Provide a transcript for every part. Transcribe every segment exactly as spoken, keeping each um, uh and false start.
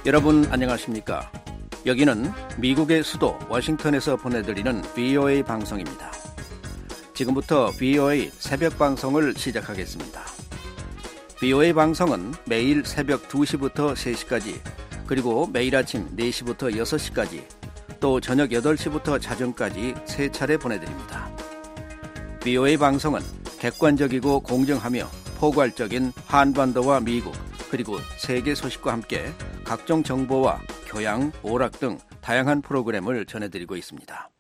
여러분 안녕하십니까? 여기는 미국의 수도 워싱턴에서 보내드리는 브이오에이 방송입니다. 지금부터 브이오에이 새벽 방송을 시작하겠습니다. 브이오에이 방송은 매일 새벽 두 시부터 세 시까지, 그리고 매일 아침 네 시부터 여섯 시까지, 또 저녁 여덟 시부터 자정까지 세 차례 보내드립니다. 브이오에이 방송은 객관적이고 공정하며 포괄적인 한반도와 미국, 그리고 세계 소식과 함께 각종 정보와 교양, 오락 등 다양한 프로그램을 전해드리고 있습니다.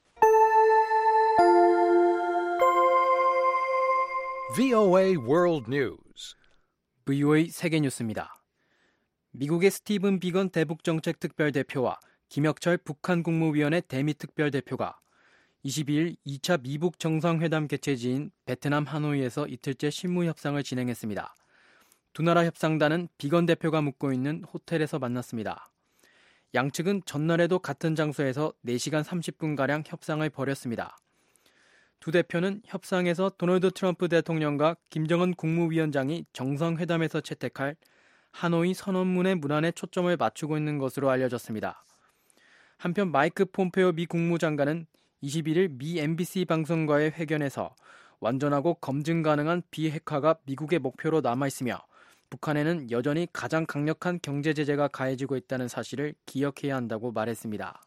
브이오에이 World News. 브이오에이 세계 뉴스입니다. 미국의 스티븐 비건 대북정책 특별대표와 김혁철 북한 국무위원회 대미특별대표가 이십이 일 이 차 미북 정상회담 개최지인 베트남 하노이에서 이틀째 실무 협상을 진행했습니다. 두 나라 협상단은 비건 대표가 묵고 있는 호텔에서 만났습니다. 양측은 전날에도 같은 장소에서 네 시간 삼십 분가량 협상을 벌였습니다. 두 대표는 협상에서 도널드 트럼프 대통령과 김정은 국무위원장이 정상회담에서 채택할 하노이 선언문의 문안에 초점을 맞추고 있는 것으로 알려졌습니다. 한편 마이크 폼페오 미 국무장관은 이십일 일 미 엠비씨 방송과의 회견에서 완전하고 검증 가능한 비핵화가 미국의 목표로 남아있으며 북한에는 여전히 가장 강력한 경제 제재가 가해지고 있다는 사실을 기억해야 한다고 말했습니다.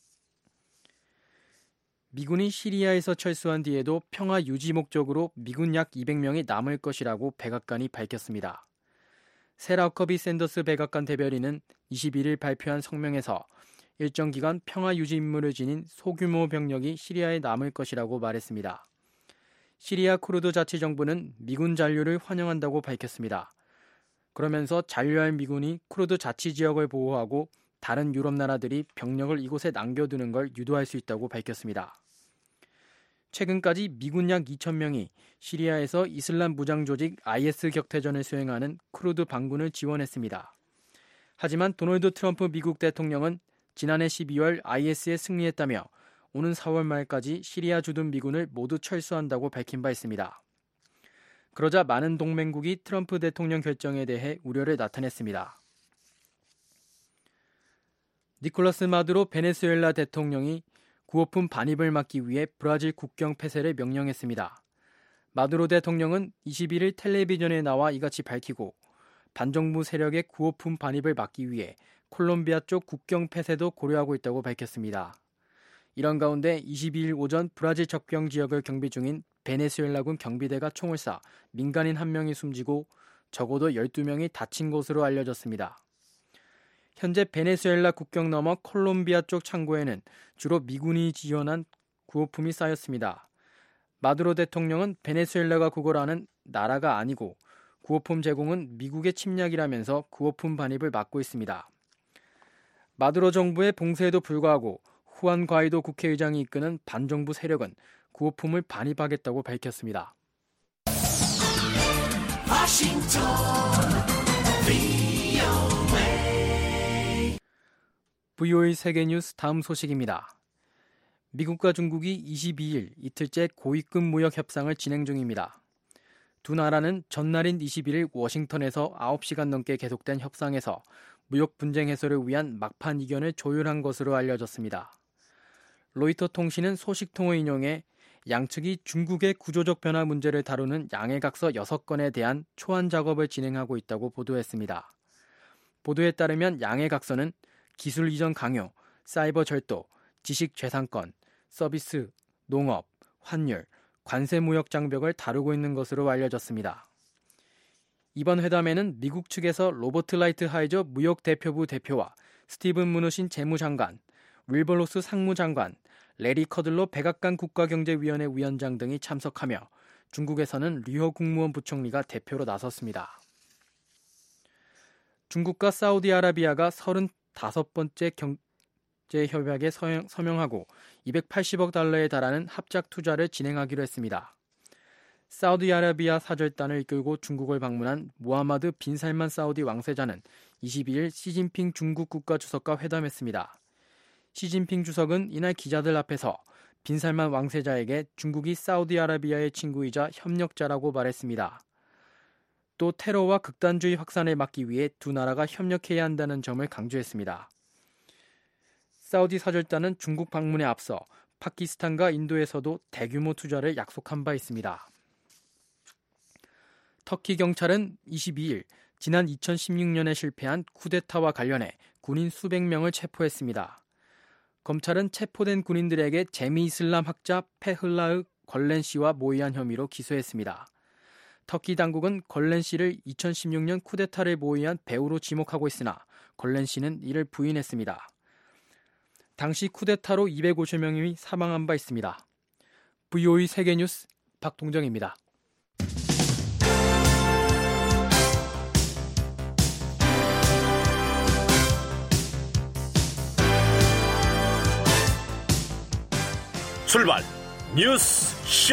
미군이 시리아에서 철수한 뒤에도 평화 유지 목적으로 미군 약 이백 명이 남을 것이라고 백악관이 밝혔습니다. 세라 허커비 샌더스 백악관 대변인은 이십일 일 발표한 성명에서 일정 기간 평화 유지 임무를 지닌 소규모 병력이 시리아에 남을 것이라고 말했습니다. 시리아 쿠르드 자치정부는 미군 잔류를 환영한다고 밝혔습니다. 그러면서 잔류할 미군이 쿠르드 자치지역을 보호하고 다른 유럽 나라들이 병력을 이곳에 남겨두는 걸 유도할 수 있다고 밝혔습니다. 최근까지 미군 약 이천 명이 시리아에서 이슬람 무장 조직 아이에스 격퇴전을 수행하는 쿠르드 반군을 지원했습니다. 하지만 도널드 트럼프 미국 대통령은 지난해 십이월 아이에스에 승리했다며 오는 사월 말까지 시리아 주둔 미군을 모두 철수한다고 밝힌 바 있습니다. 그러자 많은 동맹국이 트럼프 대통령 결정에 대해 우려를 나타냈습니다. 니콜라스 마두로 베네수엘라 대통령이 구호품 반입을 막기 위해 브라질 국경 폐쇄를 명령했습니다. 마두로 대통령은 이십일 일 텔레비전에 나와 이같이 밝히고 반정부 세력의 구호품 반입을 막기 위해 콜롬비아 쪽 국경 폐쇄도 고려하고 있다고 밝혔습니다. 이런 가운데 이십이 일 오전 브라질 접경 지역을 경비 중인 베네수엘라군 경비대가 총을 쏴 민간인 한 명이 숨지고 적어도 열두 명이 다친 것으로 알려졌습니다. 현재 베네수엘라 국경 너머 콜롬비아 쪽 창고에는 주로 미군이 지원한 구호품이 쌓였습니다. 마두로 대통령은 베네수엘라가 구걸하는 나라가 아니고 구호품 제공은 미국의 침략이라면서 구호품 반입을 막고 있습니다. 마두로 정부의 봉쇄에도 불구하고 후안 과이도 국회의장이 이끄는 반정부 세력은 구호품을 반입하겠다고 밝혔습니다. 워싱턴 브이오에이 브이오에이 세계뉴스 다음 소식입니다. 미국과 중국이 이십이 일 이틀째 고위급 무역 협상을 진행 중입니다. 두 나라는 전날인 이십일 일 워싱턴에서 아홉 시간 넘게 계속된 협상에서 무역 분쟁 해소를 위한 막판 이견을 조율한 것으로 알려졌습니다. 로이터 통신은 소식통을 인용해 양측이 중국의 구조적 변화 문제를 다루는 양해각서 여섯 건에 대한 초안 작업을 진행하고 있다고 보도했습니다. 보도에 따르면 양해각서는 기술 이전 강요, 사이버 절도, 지식재산권, 서비스, 농업, 환율, 관세 무역 장벽을 다루고 있는 것으로 알려졌습니다. 이번 회담에는 미국 측에서 로버트 라이트 하이저 무역 대표부 대표와 스티븐 무누신 재무장관, 윌버 로스 상무장관, 레리 커들로 백악관 국가경제위원회 위원장 등이 참석하며 중국에서는 류호 국무원 부총리가 대표로 나섰습니다. 중국과 사우디아라비아가 서른다섯 번째 경제협약에 서명하고 이백팔십억 달러에 달하는 합작 투자를 진행하기로 했습니다. 사우디아라비아 사절단을 이끌고 중국을 방문한 무하마드 빈 살만 사우디 왕세자는 이십이 일 시진핑 중국 국가주석과 회담했습니다. 시진핑 주석은 이날 기자들 앞에서 빈 살만 왕세자에게 중국이 사우디아라비아의 친구이자 협력자라고 말했습니다. 또 테러와 극단주의 확산을 막기 위해 두 나라가 협력해야 한다는 점을 강조했습니다. 사우디 사절단은 중국 방문에 앞서 파키스탄과 인도에서도 대규모 투자를 약속한 바 있습니다. 터키 경찰은 이십이일 지난 이천십육 년에 실패한 쿠데타와 관련해 군인 수백 명을 체포했습니다. 검찰은 체포된 군인들에게 재미이슬람 학자 페흘라흐 걸렌 씨와 모의한 혐의로 기소했습니다. 터키 당국은 걸렌 씨를 이천십육 년 쿠데타를 모의한 배우로 지목하고 있으나 걸렌 씨는 이를 부인했습니다. 당시 쿠데타로 이백오십 명이 사망한 바 있습니다. 브이오에이 세계뉴스 박동정입니다. 출발 뉴스 쇼.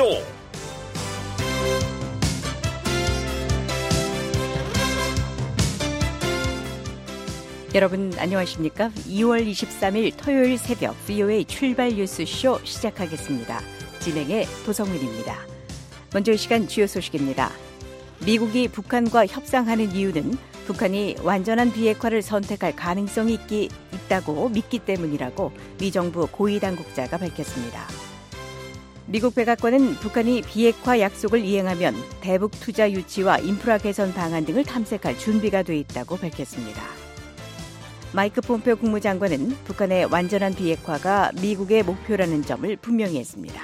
여러분 안녕하십니까? 이월 이십삼일 토요일 새벽 브이오에이 출발 뉴스쇼 시작하겠습니다. 진행의 도성민입니다. 먼저 이 시간 주요 소식입니다. 미국이 북한과 협상하는 이유는 북한이 완전한 비핵화를 선택할 가능성이 있기, 있다고 믿기 때문이라고 미 정부 고위 당국자가 밝혔습니다. 미국 백악관은 북한이 비핵화 약속을 이행하면 대북 투자 유치와 인프라 개선 방안 등을 탐색할 준비가 돼 있다고 밝혔습니다. 마이크 폼페오 국무장관은 북한의 완전한 비핵화가 미국의 목표라는 점을 분명히 했습니다.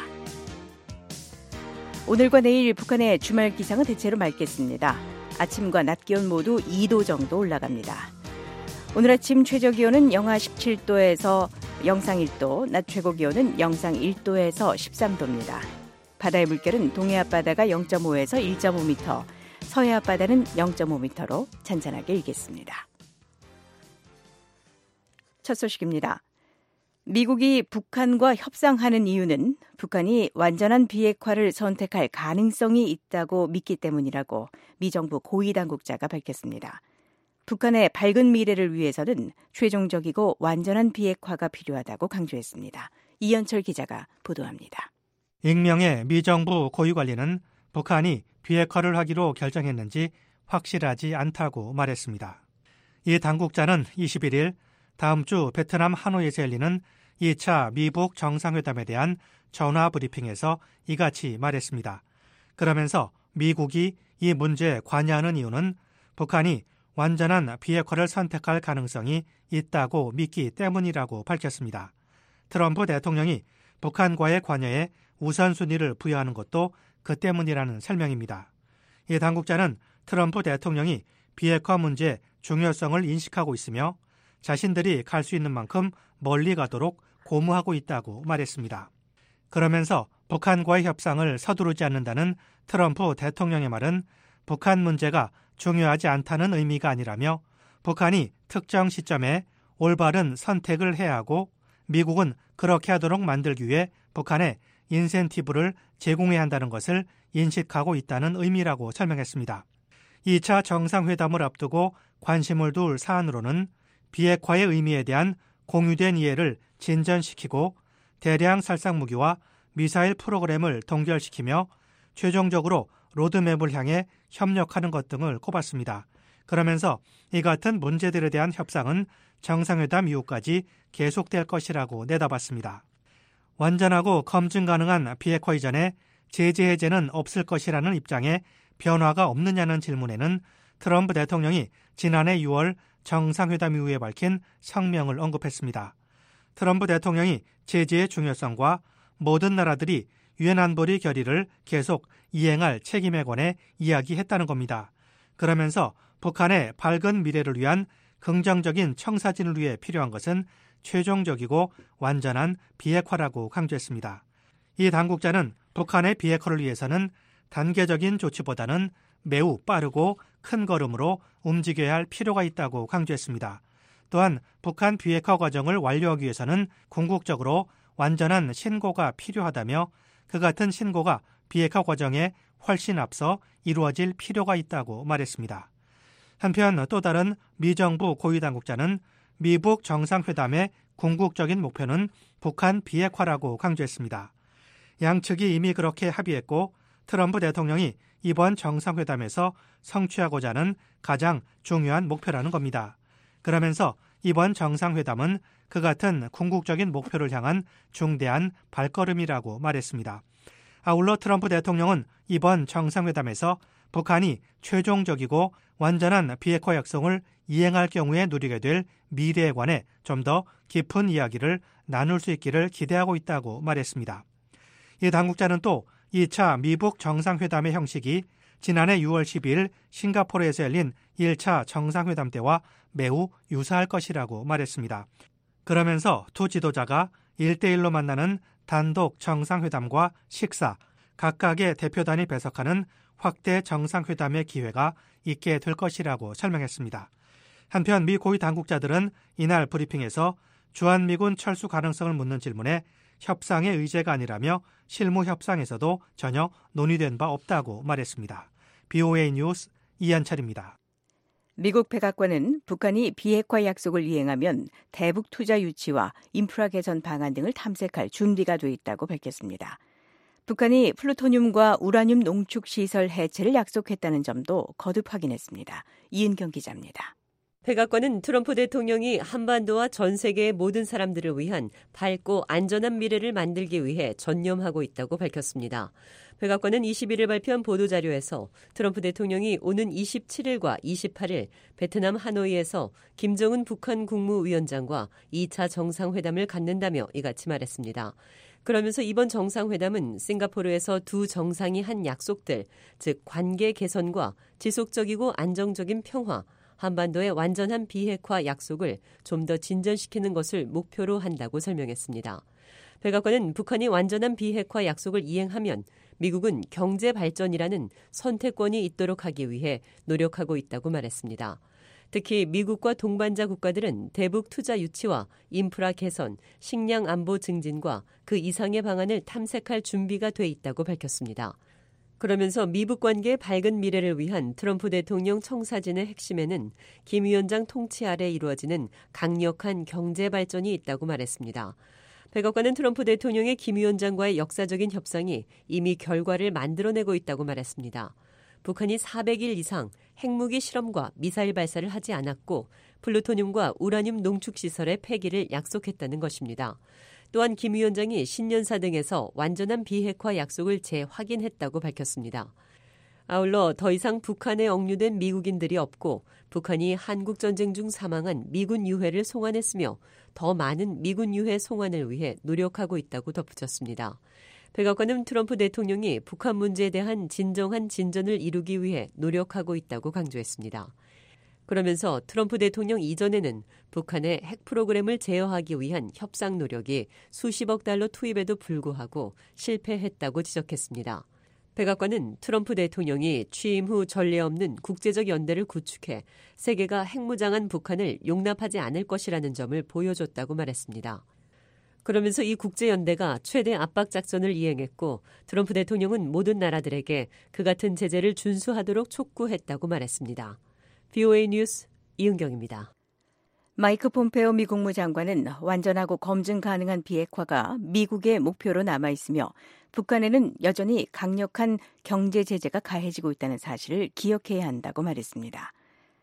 오늘과 내일 북한의 주말 기상은 대체로 맑겠습니다. 아침과 낮 기온 모두 이 도 정도 올라갑니다. 오늘 아침 최저 기온은 영하 십칠 도에서 영상 일 도, 낮 최고 기온은 영상 일 도에서 십삼 도입니다. 바다의 물결은 동해 앞바다가 영 점 오에서 일 점 오 미터, 서해 앞바다는 영 점 오 미터로 잔잔하게 일겠습니다. 첫 소식입니다. 미국이 북한과 협상하는 이유는 북한이 완전한 비핵화를 선택할 가능성이 있다고 믿기 때문이라고 미 정부 고위 당국자가 밝혔습니다. 북한의 밝은 미래를 위해서는 최종적이고 완전한 비핵화가 필요하다고 강조했습니다. 이현철 기자가 보도합니다. 익명의 미 정부 고위 관리는 북한이 비핵화를 하기로 결정했는지 확실하지 않다고 말했습니다. 이 당국자는 이십일일 다음 주 베트남 하노이에서 열리는 이 차 미북 정상회담에 대한 전화 브리핑에서 이같이 말했습니다. 그러면서 미국이 이 문제에 관여하는 이유는 북한이 완전한 비핵화를 선택할 가능성이 있다고 믿기 때문이라고 밝혔습니다. 트럼프 대통령이 북한과의 관여에 우선순위를 부여하는 것도 그 때문이라는 설명입니다. 이 당국자는 트럼프 대통령이 비핵화 문제의 중요성을 인식하고 있으며 자신들이 갈 수 있는 만큼 멀리 가도록 고무하고 있다고 말했습니다. 그러면서 북한과의 협상을 서두르지 않는다는 트럼프 대통령의 말은 북한 문제가 중요하지 않다는 의미가 아니라며 북한이 특정 시점에 올바른 선택을 해야 하고 미국은 그렇게 하도록 만들기 위해 북한에 인센티브를 제공해야 한다는 것을 인식하고 있다는 의미라고 설명했습니다. 이 차 정상회담을 앞두고 관심을 둘 사안으로는 비핵화의 의미에 대한 공유된 이해를 진전시키고 대량 살상 무기와 미사일 프로그램을 동결시키며 최종적으로 로드맵을 향해 협력하는 것 등을 꼽았습니다. 그러면서 이 같은 문제들에 대한 협상은 정상회담 이후까지 계속될 것이라고 내다봤습니다. 완전하고 검증 가능한 비핵화 이전에 제재 해제는 없을 것이라는 입장에 변화가 없느냐는 질문에는 트럼프 대통령이 지난해 유월 정상회담 이후에 밝힌 성명을 언급했습니다. 트럼프 대통령이 제재의 중요성과 모든 나라들이 유엔 안보리 결의를 계속 이행할 책임에 관해 이야기했다는 겁니다. 그러면서 북한의 밝은 미래를 위한 긍정적인 청사진을 위해 필요한 것은 최종적이고 완전한 비핵화라고 강조했습니다. 이 당국자는 북한의 비핵화를 위해서는 단계적인 조치보다는 매우 빠르고 큰 걸음으로 움직여야 할 필요가 있다고 강조했습니다. 또한 북한 비핵화 과정을 완료하기 위해서는 궁극적으로 완전한 신고가 필요하다며 그 같은 신고가 비핵화 과정에 훨씬 앞서 이루어질 필요가 있다고 말했습니다. 한편 또 다른 미 정부 고위 당국자는 미북 정상회담의 궁극적인 목표는 북한 비핵화라고 강조했습니다. 양측이 이미 그렇게 합의했고 트럼프 대통령이 이번 정상회담에서 성취하고자 하는 가장 중요한 목표라는 겁니다. 그러면서 이번 정상회담은 그 같은 궁극적인 목표를 향한 중대한 발걸음이라고 말했습니다. 아울러 트럼프 대통령은 이번 정상회담에서 북한이 최종적이고 완전한 비핵화 약속을 이행할 경우에 누리게 될 미래에 관해 좀 더 깊은 이야기를 나눌 수 있기를 기대하고 있다고 말했습니다. 이 당국자는 또 이 차 미북 정상회담의 형식이 지난해 유월 십이일 싱가포르에서 열린 일 차 정상회담 때와 매우 유사할 것이라고 말했습니다. 그러면서 두 지도자가 일대일로 만나는 단독 정상회담과 식사, 각각의 대표단이 배석하는 확대 정상회담의 기회가 있게 될 것이라고 설명했습니다. 한편 미 고위 당국자들은 이날 브리핑에서 주한미군 철수 가능성을 묻는 질문에 협상의 의제가 아니라며 실무 협상에서도 전혀 논의된 바 없다고 말했습니다. 비오에이 뉴스 이한철입니다. 미국 백악관은 북한이 비핵화 약속을 이행하면 대북 투자 유치와 인프라 개선 방안 등을 탐색할 준비가 돼 있다고 밝혔습니다. 북한이 플루토늄과 우라늄 농축 시설 해체를 약속했다는 점도 거듭 확인했습니다. 이은경 기자입니다. 백악관은 트럼프 대통령이 한반도와 전 세계의 모든 사람들을 위한 밝고 안전한 미래를 만들기 위해 전념하고 있다고 밝혔습니다. 백악관은 이십일일 발표한 보도자료에서 트럼프 대통령이 오는 이십칠일과 이십팔일 베트남 하노이에서 김정은 북한 국무위원장과 이 차 정상회담을 갖는다며 이같이 말했습니다. 그러면서 이번 정상회담은 싱가포르에서 두 정상이 한 약속들, 즉 관계 개선과 지속적이고 안정적인 평화, 한반도의 완전한 비핵화 약속을 좀 더 진전시키는 것을 목표로 한다고 설명했습니다. 백악관은 북한이 완전한 비핵화 약속을 이행하면 미국은 경제 발전이라는 선택권이 있도록 하기 위해 노력하고 있다고 말했습니다. 특히 미국과 동반자 국가들은 대북 투자 유치와 인프라 개선, 식량 안보 증진과 그 이상의 방안을 탐색할 준비가 돼 있다고 밝혔습니다. 그러면서 미북 관계의 밝은 미래를 위한 트럼프 대통령 청사진의 핵심에는 김 위원장 통치 아래 이루어지는 강력한 경제 발전이 있다고 말했습니다. 백악관은 트럼프 대통령의 김 위원장과의 역사적인 협상이 이미 결과를 만들어내고 있다고 말했습니다. 북한이 사백일 이상 핵무기 실험과 미사일 발사를 하지 않았고 플루토늄과 우라늄 농축시설의 폐기를 약속했다는 것입니다. 또한 김 위원장이 신년사 등에서 완전한 비핵화 약속을 재확인했다고 밝혔습니다. 아울러 더 이상 북한에 억류된 미국인들이 없고 북한이 한국전쟁 중 사망한 미군 유해를 송환했으며 더 많은 미군 유해 송환을 위해 노력하고 있다고 덧붙였습니다. 백악관은 트럼프 대통령이 북한 문제에 대한 진정한 진전을 이루기 위해 노력하고 있다고 강조했습니다. 그러면서 트럼프 대통령 이전에는 북한의 핵 프로그램을 제어하기 위한 협상 노력이 수십억 달러 투입에도 불구하고 실패했다고 지적했습니다. 백악관은 트럼프 대통령이 취임 후 전례 없는 국제적 연대를 구축해 세계가 핵무장한 북한을 용납하지 않을 것이라는 점을 보여줬다고 말했습니다. 그러면서 이 국제연대가 최대 압박 작전을 이행했고 트럼프 대통령은 모든 나라들에게 그 같은 제재를 준수하도록 촉구했다고 말했습니다. 비오에이 뉴스 이은경입니다. 마이크 폼페오 미 국무장관은 완전하고 검증 가능한 비핵화가 미국의 목표로 남아있으며 북한에는 여전히 강력한 경제 제재가 가해지고 있다는 사실을 기억해야 한다고 말했습니다.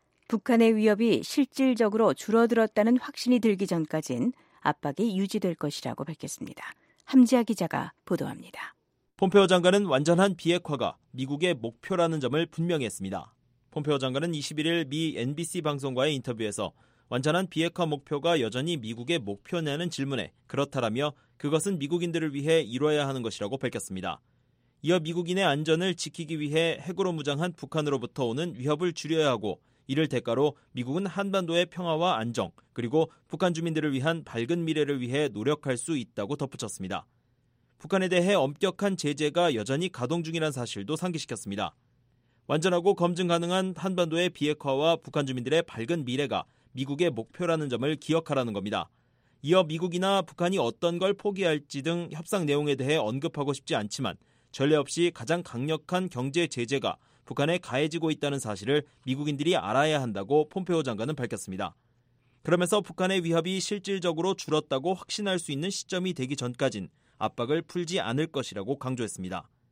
북한의 위협이 실질적으로 줄어들었다는 확신이 들기 전까지는 압박이 유지될 것이라고 밝혔습니다. 함지아 기자가 보도합니다. 폼페오 장관은 완전한 비핵화가 미국의 목표라는 점을 분명히 했습니다. 폼페오 장관은 이십일일 미 엔비씨 방송과의 인터뷰에서 완전한 비핵화 목표가 여전히 미국의 목표냐는 질문에 그렇다라며 그것은 미국인들을 위해 이뤄야 하는 것이라고 밝혔습니다. 이어 미국인의 안전을 지키기 위해 핵으로 무장한 북한으로부터 오는 위협을 줄여야 하고 이를 대가로 미국은 한반도의 평화와 안정 그리고 북한 주민들을 위한 밝은 미래를 위해 노력할 수 있다고 덧붙였습니다. 북한에 대해 엄격한 제재가 여전히 가동 중이라는 사실도 상기시켰습니다. 완전하고 검증 가능한 한반도의 비핵화와 북한 주민들의 밝은 미래가 미국의 목표라는 점을 기억하라는 겁니다. 이어 미국이나 북한이 어떤 걸 포기할지 등 협상 내용에 대해 언급하고 싶지 않지만 전례 없이 가장 강력한 경제 제재가 북한에 가해지고 있다는 사실을 미국인들이 알아야 한다고 폼페오 장관은 밝혔습니다. 그러면서 북한의 위협이 실질적으로 줄었다고 확신할 수 있는 시점이 되기 전까진 압박을 풀지 않을 것이라고 강조했습니다.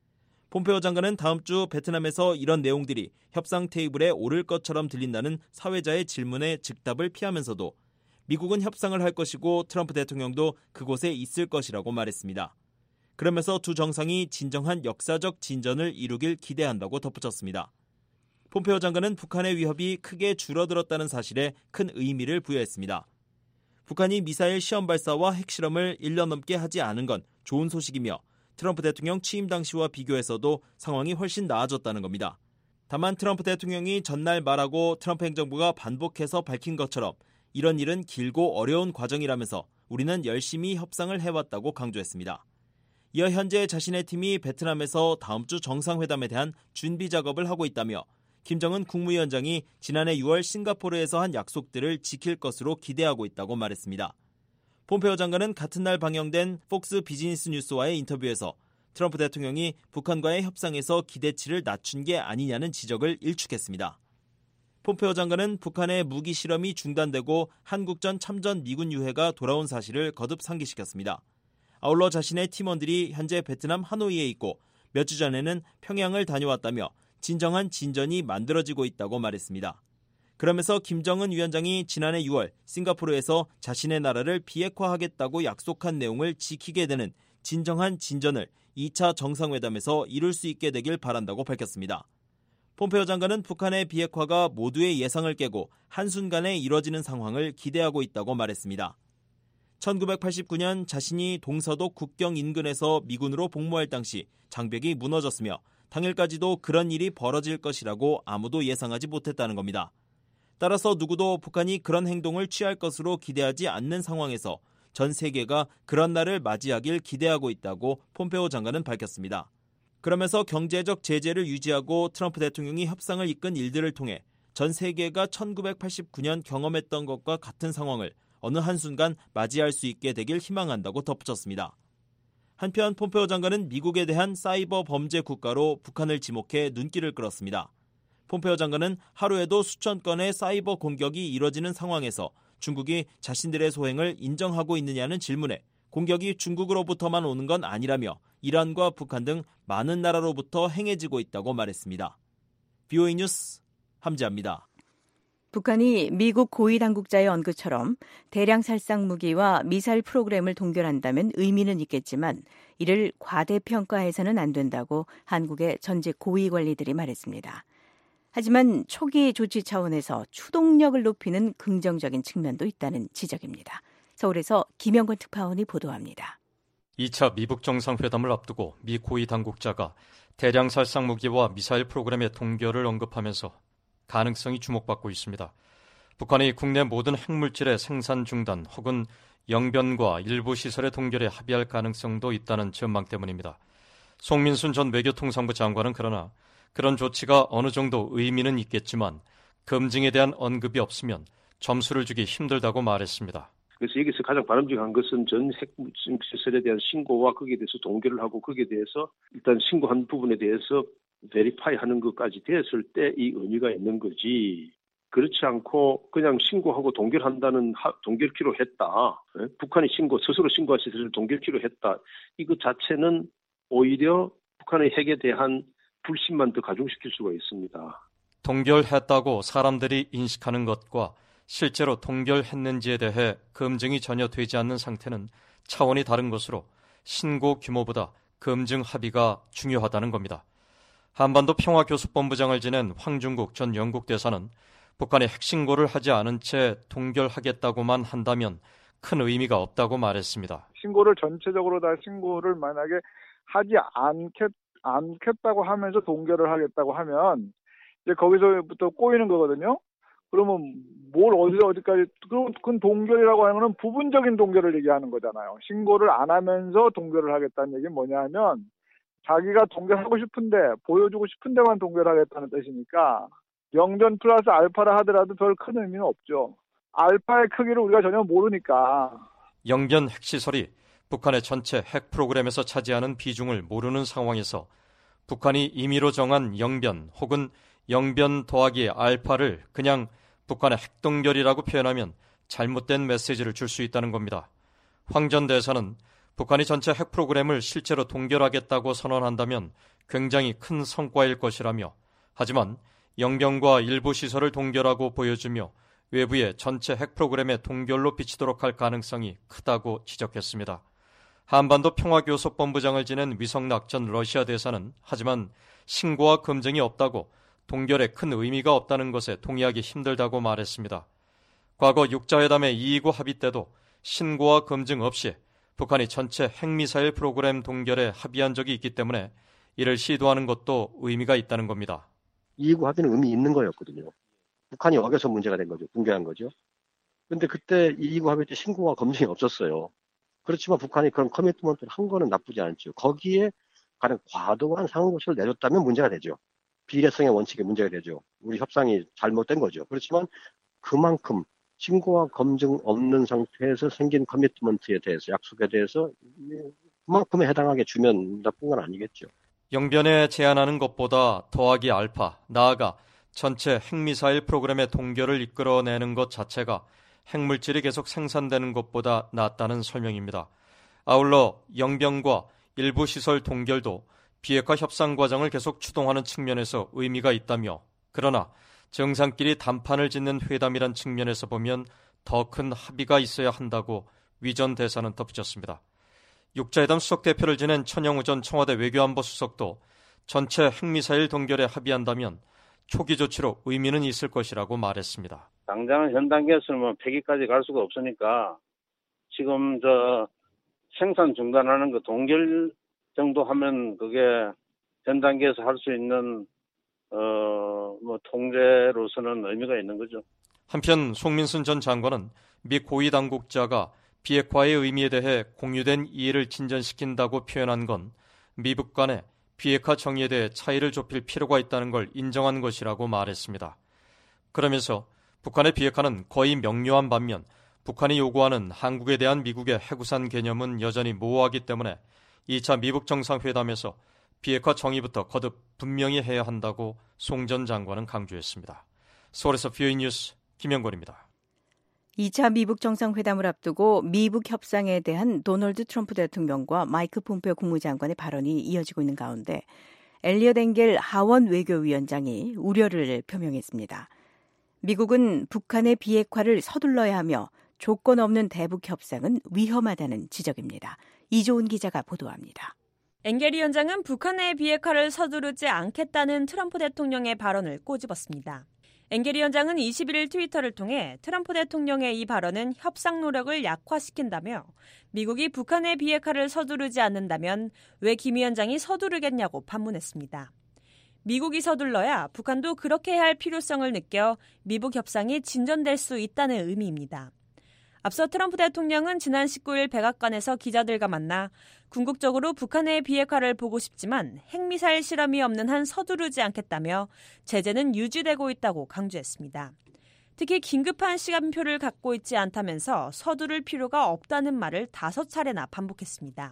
폼페오 장관은 다음 주 베트남에서 이런 내용들이 협상 테이블에 오를 것처럼 들린다는 사회자의 질문에 즉답을 피하면서도 미국은 협상을 할 것이고 트럼프 대통령도 그곳에 있을 것이라고 말했습니다. 그러면서 두 정상이 진정한 역사적 진전을 이루길 기대한다고 덧붙였습니다. 폼페오 장관은 북한의 위협이 크게 줄어들었다는 사실에 큰 의미를 부여했습니다. 북한이 미사일 시험 발사와 핵실험을 일 년 넘게 하지 않은 건 좋은 소식이며 트럼프 대통령 취임 당시와 비교해서도 상황이 훨씬 나아졌다는 겁니다. 다만 트럼프 대통령이 전날 말하고 트럼프 행정부가 반복해서 밝힌 것처럼 이런 일은 길고 어려운 과정이라면서 우리는 열심히 협상을 해왔다고 강조했습니다. 이어 현재 자신의 팀이 베트남에서 다음 주 정상회담에 대한 준비 작업을 하고 있다며 김정은 국무위원장이 지난해 유월 싱가포르에서 한 약속들을 지킬 것으로 기대하고 있다고 말했습니다. 폼페오 장관은 같은 날 방영된 폭스 비즈니스 뉴스와의 인터뷰에서 트럼프 대통령이 북한과의 협상에서 기대치를 낮춘 게 아니냐는 지적을 일축했습니다. 폼페오 장관은 북한의 무기 실험이 중단되고 한국전 참전 미군 유해가 돌아온 사실을 거듭 상기시켰습니다. 아울러 자신의 팀원들이 현재 베트남 하노이에 있고 몇 주 전에는 평양을 다녀왔다며 진정한 진전이 만들어지고 있다고 말했습니다. 그러면서 김정은 위원장이 지난해 유월 싱가포르에서 자신의 나라를 비핵화하겠다고 약속한 내용을 지키게 되는 진정한 진전을 이 차 정상회담에서 이룰 수 있게 되길 바란다고 밝혔습니다. 폼페오 장관은 북한의 비핵화가 모두의 예상을 깨고 한순간에 이뤄지는 상황을 기대하고 있다고 말했습니다. 천구백팔십구 년 자신이 동서독 국경 인근에서 미군으로 복무할 당시 장벽이 무너졌으며 당일까지도 그런 일이 벌어질 것이라고 아무도 예상하지 못했다는 겁니다. 따라서 누구도 북한이 그런 행동을 취할 것으로 기대하지 않는 상황에서 전 세계가 그런 날을 맞이하길 기대하고 있다고 폼페오 장관은 밝혔습니다. 그러면서 경제적 제재를 유지하고 트럼프 대통령이 협상을 이끈 일들을 통해 전 세계가 천구백팔십구 년 경험했던 것과 같은 상황을 어느 한순간 맞이할 수 있게 되길 희망한다고 덧붙였습니다. 한편 폼페오 장관은 미국에 대한 사이버 범죄 국가로 북한을 지목해 눈길을 끌었습니다. 폼페오 장관은 하루에도 수천 건의 사이버 공격이 이뤄지는 상황에서 중국이 자신들의 소행을 인정하고 있느냐는 질문에 공격이 중국으로부터만 오는 건 아니라며 이란과 북한 등 많은 나라로부터 행해지고 있다고 말했습니다. 비오이 뉴스 함지아입니다. 북한이 미국 고위 당국자의 언급처럼 대량 살상 무기와 미사일 프로그램을 동결한다면 의미는 있겠지만 이를 과대평가해서는 안 된다고 한국의 전직 고위 관리들이 말했습니다. 하지만 초기 조치 차원에서 추동력을 높이는 긍정적인 측면도 있다는 지적입니다. 서울에서 김영권 특파원이 보도합니다. 이 차 미북 정상회담을 앞두고 미 고위 당국자가 대량 살상 무기와 미사일 프로그램의 동결을 언급하면서 가능성이 주목받고 있습니다. 북한이 국내 모든 핵물질의 생산 중단 혹은 영변과 일부 시설의 동결에 합의할 가능성도 있다는 전망 때문입니다. 송민순 전 외교통상부 장관은 그러나 그런 조치가 어느 정도 의미는 있겠지만 검증에 대한 언급이 없으면 점수를 주기 힘들다고 말했습니다. 그래서 여기서 가장 바람직한 것은 전 핵시설에 대한 신고와 거기에 대해서 동결을 하고 거기에 대해서 일단 신고한 부분에 대해서 베리파이 하는 것까지 되었을 때 이 의미가 있는 거지. 그렇지 않고 그냥 신고하고 동결한다는 동결키로 했다. 북한이 신고 스스로 신고한 시설을 동결키로 했다. 이것 자체는 오히려 북한의 핵에 대한 불신만 더 가중시킬 수가 있습니다. 동결했다고 사람들이 인식하는 것과 실제로 동결했는지에 대해 검증이 전혀 되지 않는 상태는 차원이 다른 것으로 신고 규모보다 검증 합의가 중요하다는 겁니다. 한반도 평화교섭본부장을 지낸 황중국 전 영국 대사는 북한이 핵신고를 하지 않은 채 동결하겠다고만 한다면 큰 의미가 없다고 말했습니다. 신고를 전체적으로 다 신고를 만약에 하지 않겠, 않겠다고 하면서 동결을 하겠다고 하면 이제 거기서부터 꼬이는 거거든요. 그러면 뭘 어디 어디까지 그건 동결이라고 하는 건 부분적인 동결을 얘기하는 거잖아요. 신고를 안 하면서 동결을 하겠다는 얘기는 뭐냐면 자기가 동결하고 싶은데 보여주고 싶은 데만 동결하겠다는 뜻이니까 영변 플러스 알파라 하더라도 별 큰 의미는 없죠. 알파의 크기를 우리가 전혀 모르니까. 영변 핵시설이 북한의 전체 핵 프로그램에서 차지하는 비중을 모르는 상황에서 북한이 임의로 정한 영변 혹은 영변 더하기 알파를 그냥 북한의 핵동결이라고 표현하면 잘못된 메시지를 줄 수 있다는 겁니다. 황 전 대사는 북한이 전체 핵 프로그램을 실제로 동결하겠다고 선언한다면 굉장히 큰 성과일 것이라며 하지만 영변과 일부 시설을 동결하고 보여주며 외부의 전체 핵 프로그램의 동결로 비치도록 할 가능성이 크다고 지적했습니다. 한반도 평화교섭본부장을 지낸 위성락 전 러시아 대사는 하지만 신고와 검증이 없다고 동결에 큰 의미가 없다는 것에 동의하기 힘들다고 말했습니다. 과거 육자회담의 이이구 합의 때도 신고와 검증 없이 북한이 전체 핵미사일 프로그램 동결에 합의한 적이 있기 때문에 이를 시도하는 것도 의미가 있다는 겁니다. 이이구 합의는 의미 있는 거였거든요. 북한이 어겨서 문제가 된 거죠. 붕괴한 거죠. 그런데 그때 이이구 합의 때 신고와 검증이 없었어요. 그렇지만 북한이 그런 커미트먼트를 한 거는 나쁘지 않죠. 거기에 가장 과도한 상호조치를 내줬다면 문제가 되죠. 비례성의 원칙에 문제가 되죠. 우리 협상이 잘못된 거죠. 그렇지만 그만큼 신고와 검증 없는 상태에서 생긴 커미트먼트에 대해서, 약속에 대해서 그만큼에 해당하게 주면 나쁜 건 아니겠죠. 영변에 제안하는 것보다 더하기 알파, 나아가 전체 핵미사일 프로그램의 동결을 이끌어내는 것 자체가 핵물질이 계속 생산되는 것보다 낫다는 설명입니다. 아울러 영변과 일부 시설 동결도 비핵화 협상 과정을 계속 추동하는 측면에서 의미가 있다며, 그러나 정상끼리 단판을 짓는 회담이란 측면에서 보면 더 큰 합의가 있어야 한다고 위전 대사는 덧붙였습니다. 육자회담 수석대표를 지낸 천영우 전 청와대 외교안보 수석도 전체 핵미사일 동결에 합의한다면 초기 조치로 의미는 있을 것이라고 말했습니다. 당장은 현 단계에서는 뭐 폐기까지 갈 수가 없으니까 지금 저 생산 중단하는 거 동결 정도 하면 그게 현 단계에서 할 수 있는 어 뭐 통제로서는 의미가 있는 거죠. 한편 송민순 전 장관은 미 고위 당국자가 비핵화의 의미에 대해 공유된 이해를 진전시킨다고 표현한 건 미북 간의 비핵화 정의에 대해 차이를 좁힐 필요가 있다는 걸 인정한 것이라고 말했습니다. 그러면서 북한의 비핵화는 거의 명료한 반면 북한이 요구하는 한국에 대한 미국의 해구산 개념은 여전히 모호하기 때문에 이 차 미북 정상회담에서 비핵화 정의부터 거듭 분명히 해야 한다고 송 전 장관은 강조했습니다. 서울에서 비오이 뉴스 김영권입니다. 이 차 미북 정상회담을 앞두고 미북 협상에 대한 도널드 트럼프 대통령과 마이크 폼페오 국무장관의 발언이 이어지고 있는 가운데 엘리엇 엥겔 하원 외교위원장이 우려를 표명했습니다. 미국은 북한의 비핵화를 서둘러야 하며 조건 없는 대북 협상은 위험하다는 지적입니다. 이조은 기자가 보도합니다. 엥겔 위원장은 북한의 비핵화를 서두르지 않겠다는 트럼프 대통령의 발언을 꼬집었습니다. 엥겔 위원장은 이십일 일 트위터를 통해 트럼프 대통령의 이 발언은 협상 노력을 약화시킨다며 미국이 북한의 비핵화를 서두르지 않는다면 왜 김 위원장이 서두르겠냐고 반문했습니다. 미국이 서둘러야 북한도 그렇게 해야 할 필요성을 느껴 미북 협상이 진전될 수 있다는 의미입니다. 앞서 트럼프 대통령은 지난 십구 일 백악관에서 기자들과 만나 궁극적으로 북한의 비핵화를 보고 싶지만 핵미사일 실험이 없는 한 서두르지 않겠다며 제재는 유지되고 있다고 강조했습니다. 특히 긴급한 시간표를 갖고 있지 않다면서 서두를 필요가 없다는 말을 다섯 차례나 반복했습니다.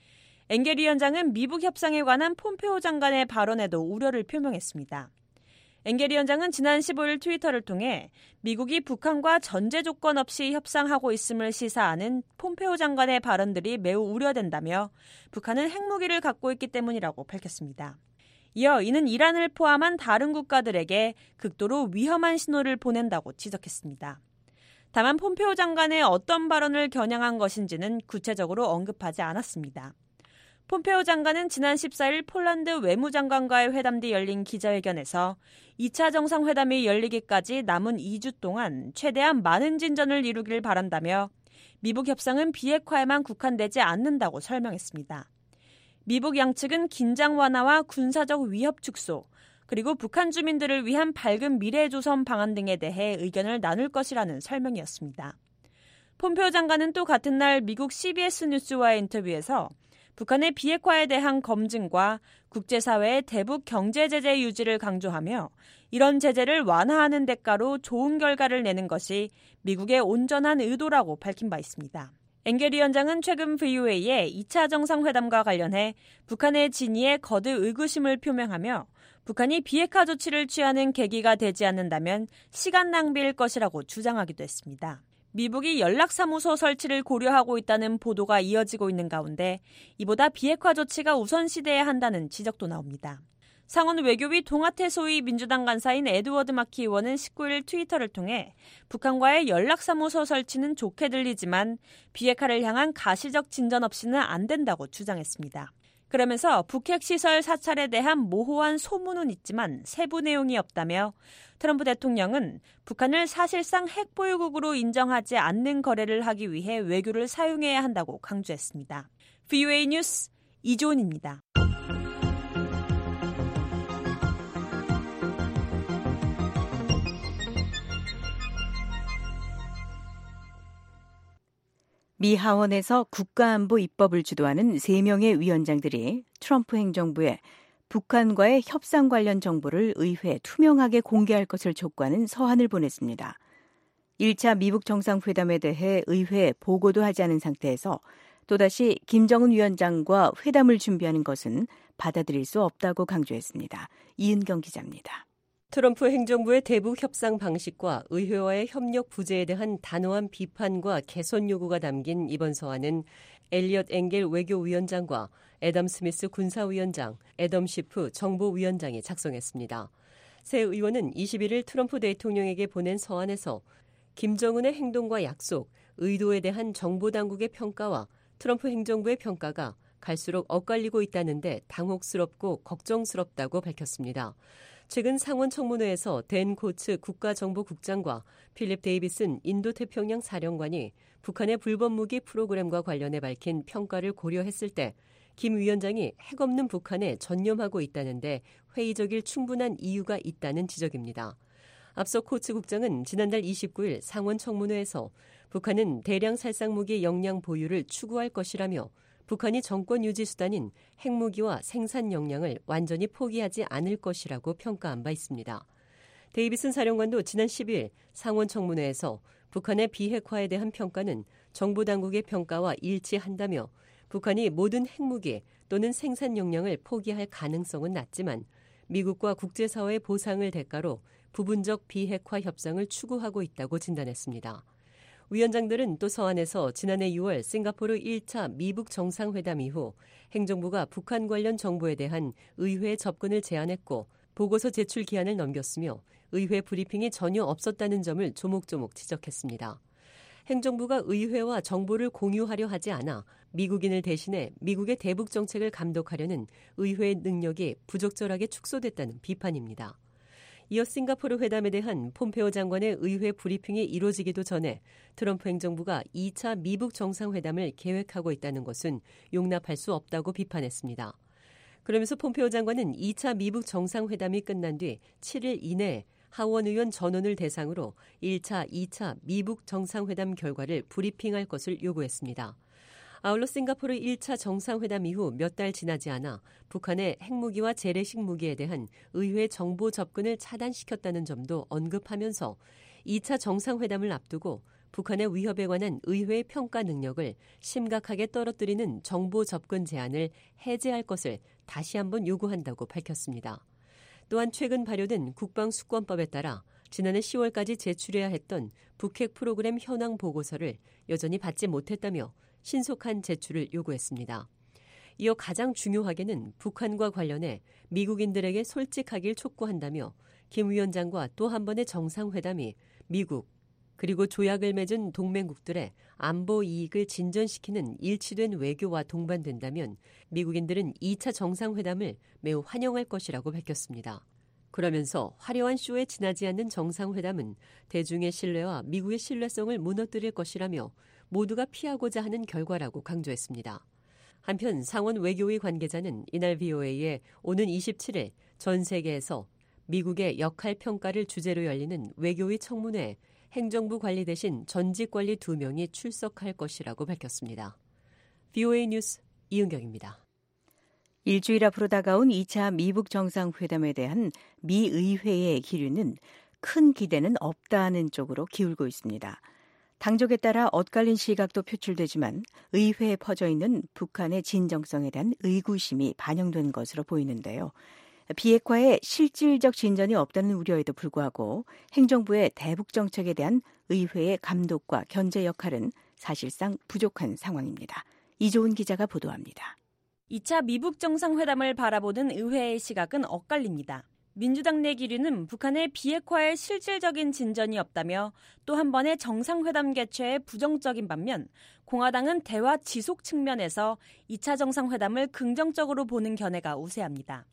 엥겔 위원장은 미북 협상에 관한 폼페오 장관의 발언에도 우려를 표명했습니다. 엥겔 위원장은 지난 십오 일 트위터를 통해 미국이 북한과 전제 조건 없이 협상하고 있음을 시사하는 폼페오 장관의 발언들이 매우 우려된다며 북한은 핵무기를 갖고 있기 때문이라고 밝혔습니다. 이어 이는 이란을 포함한 다른 국가들에게 극도로 위험한 신호를 보낸다고 지적했습니다. 다만 폼페오 장관의 어떤 발언을 겨냥한 것인지는 구체적으로 언급하지 않았습니다. 폼페오 장관은 지난 십사 일 폴란드 외무장관과의 회담 뒤 열린 기자회견에서 이 차 정상회담이 열리기까지 남은 이 주 동안 최대한 많은 진전을 이루길 바란다며 미북 협상은 비핵화에만 국한되지 않는다고 설명했습니다. 미북 양측은 긴장 완화와 군사적 위협 축소, 그리고 북한 주민들을 위한 밝은 미래 조성 방안 등에 대해 의견을 나눌 것이라는 설명이었습니다. 폼페오 장관은 또 같은 날 미국 씨비에스 뉴스와의 인터뷰에서 북한의 비핵화에 대한 검증과 국제사회의 대북 경제 제재 유지를 강조하며 이런 제재를 완화하는 대가로 좋은 결과를 내는 것이 미국의 온전한 의도라고 밝힌 바 있습니다. 엥겔 위원장은 최근 브이오에이에 이 차 정상회담과 관련해 북한의 진위에 거듭 의구심을 표명하며 북한이 비핵화 조치를 취하는 계기가 되지 않는다면 시간 낭비일 것이라고 주장하기도 했습니다. 미국이 연락사무소 설치를 고려하고 있다는 보도가 이어지고 있는 가운데 이보다 비핵화 조치가 우선시돼야 한다는 지적도 나옵니다. 상원 외교위 동아태 소위 민주당 간사인 에드워드 마키 의원은 십구 일 트위터를 통해 북한과의 연락사무소 설치는 좋게 들리지만 비핵화를 향한 가시적 진전 없이는 안 된다고 주장했습니다. 그러면서 북핵시설 사찰에 대한 모호한 소문은 있지만 세부 내용이 없다며 트럼프 대통령은 북한을 사실상 핵보유국으로 인정하지 않는 거래를 하기 위해 외교를 사용해야 한다고 강조했습니다. 브이오에이 뉴스 이조은입니다. 미 하원에서 국가안보 입법을 주도하는 세 명의 위원장들이 트럼프 행정부에 북한과의 협상 관련 정보를 의회에 투명하게 공개할 것을 촉구하는 서한을 보냈습니다. 일 차 미북 정상회담에 대해 의회에 보고도 하지 않은 상태에서 또다시 김정은 위원장과 회담을 준비하는 것은 받아들일 수 없다고 강조했습니다. 이은경 기자입니다. 트럼프 행정부의 대북 협상 방식과 의회와의 협력 부재에 대한 단호한 비판과 개선 요구가 담긴 이번 서한은 엘리엇 엥겔 외교위원장과 애덤 스미스 군사위원장, 애덤 시프 정보위원장이 작성했습니다. 새 의원은 이십일 일 트럼프 대통령에게 보낸 서한에서 김정은의 행동과 약속, 의도에 대한 정보당국의 평가와 트럼프 행정부의 평가가 갈수록 엇갈리고 있다는데 당혹스럽고 걱정스럽다고 밝혔습니다. 최근 상원 청문회에서 댄 코츠 국가정보국장과 필립 데이비슨 인도태평양 사령관이 북한의 불법 무기 프로그램과 관련해 밝힌 평가를 고려했을 때 김 위원장이 핵없는 북한에 전념하고 있다는데 회의적일 충분한 이유가 있다는 지적입니다. 앞서 코츠 국장은 지난달 이십구 일 상원 청문회에서 북한은 대량 살상무기 역량 보유를 추구할 것이라며 북한이 정권 유지 수단인 핵무기와 생산 역량을 완전히 포기하지 않을 것이라고 평가한 바 있습니다. 데이비슨 사령관도 지난 십일 일 상원 청문회에서 북한의 비핵화에 대한 평가는 정보당국의 평가와 일치한다며 북한이 모든 핵무기 또는 생산 역량을 포기할 가능성은 낮지만 미국과 국제사회의 보상을 대가로 부분적 비핵화 협상을 추구하고 있다고 진단했습니다. 위원장들은 또 서한에서 지난해 유월 싱가포르 일 차 미북 정상회담 이후 행정부가 북한 관련 정보에 대한 의회 접근을 제한했고 보고서 제출 기한을 넘겼으며 의회 브리핑이 전혀 없었다는 점을 조목조목 지적했습니다. 행정부가 의회와 정보를 공유하려 하지 않아 미국인을 대신해 미국의 대북 정책을 감독하려는 의회의 능력이 부적절하게 축소됐다는 비판입니다. 이어 싱가포르 회담에 대한 폼페오 장관의 의회 브리핑이 이루어지기도 전에 트럼프 행정부가 이 차 미북 정상회담을 계획하고 있다는 것은 용납할 수 없다고 비판했습니다. 그러면서 폼페오 장관은 이 차 미북 정상회담이 끝난 뒤 칠 일 이내에 하원 의원 전원을 대상으로 일 차, 이 차 미북 정상회담 결과를 브리핑할 것을 요구했습니다. 아울러 싱가포르 일 차 정상회담 이후 몇 달 지나지 않아 북한의 핵무기와 재래식 무기에 대한 의회 정보 접근을 차단시켰다는 점도 언급하면서 이 차 정상회담을 앞두고 북한의 위협에 관한 의회의 평가 능력을 심각하게 떨어뜨리는 정보 접근 제한을 해제할 것을 다시 한번 요구한다고 밝혔습니다. 또한 최근 발효된 국방수권법에 따라 지난해 시월까지 제출해야 했던 북핵 프로그램 현황 보고서를 여전히 받지 못했다며 신속한 제출을 요구했습니다. 이어 가장 중요하게는 북한과 관련해 미국인들에게 솔직하길 촉구한다며 김 위원장과 또 한 번의 정상회담이 미국 그리고 조약을 맺은 동맹국들의 안보 이익을 진전시키는 일치된 외교와 동반된다면 미국인들은 이 차 정상회담을 매우 환영할 것이라고 밝혔습니다. 그러면서 화려한 쇼에 지나지 않는 정상회담은 대중의 신뢰와 미국의 신뢰성을 무너뜨릴 것이라며 모두가 피하고자 하는 결과라고 강조했습니다. 한편 상원 외교위 관계자는 이날 브이오에이에 오는 이십칠 일 전 세계에서 미국의 역할 평가를 주제로 열리는 외교위 청문회에 행정부 관리 대신 전직 관리 두 명이 출석할 것이라고 밝혔습니다. 브이오에이 뉴스 이은경입니다. 일주일 앞으로 다가온 이 차 미북 정상회담에 대한 미 의회의 기류는 큰 기대는 없다는 쪽으로 기울고 있습니다. 당적에 따라 엇갈린 시각도 표출되지만 의회에 퍼져 있는 북한의 진정성에 대한 의구심이 반영된 것으로 보이는데요. 비핵화에 실질적 진전이 없다는 우려에도 불구하고 행정부의 대북 정책에 대한 의회의 감독과 견제 역할은 사실상 부족한 상황입니다. 이조은 기자가 보도합니다. 이 차 미북 정상회담을 바라보는 의회의 시각은 엇갈립니다. 민주당 내 기류는 북한의 비핵화에 실질적인 진전이 없다며 또 한 번의 정상회담 개최에 부정적인 반면 공화당은 대화 지속 측면에서 이 차 정상회담을 긍정적으로 보는 견해가 우세합니다.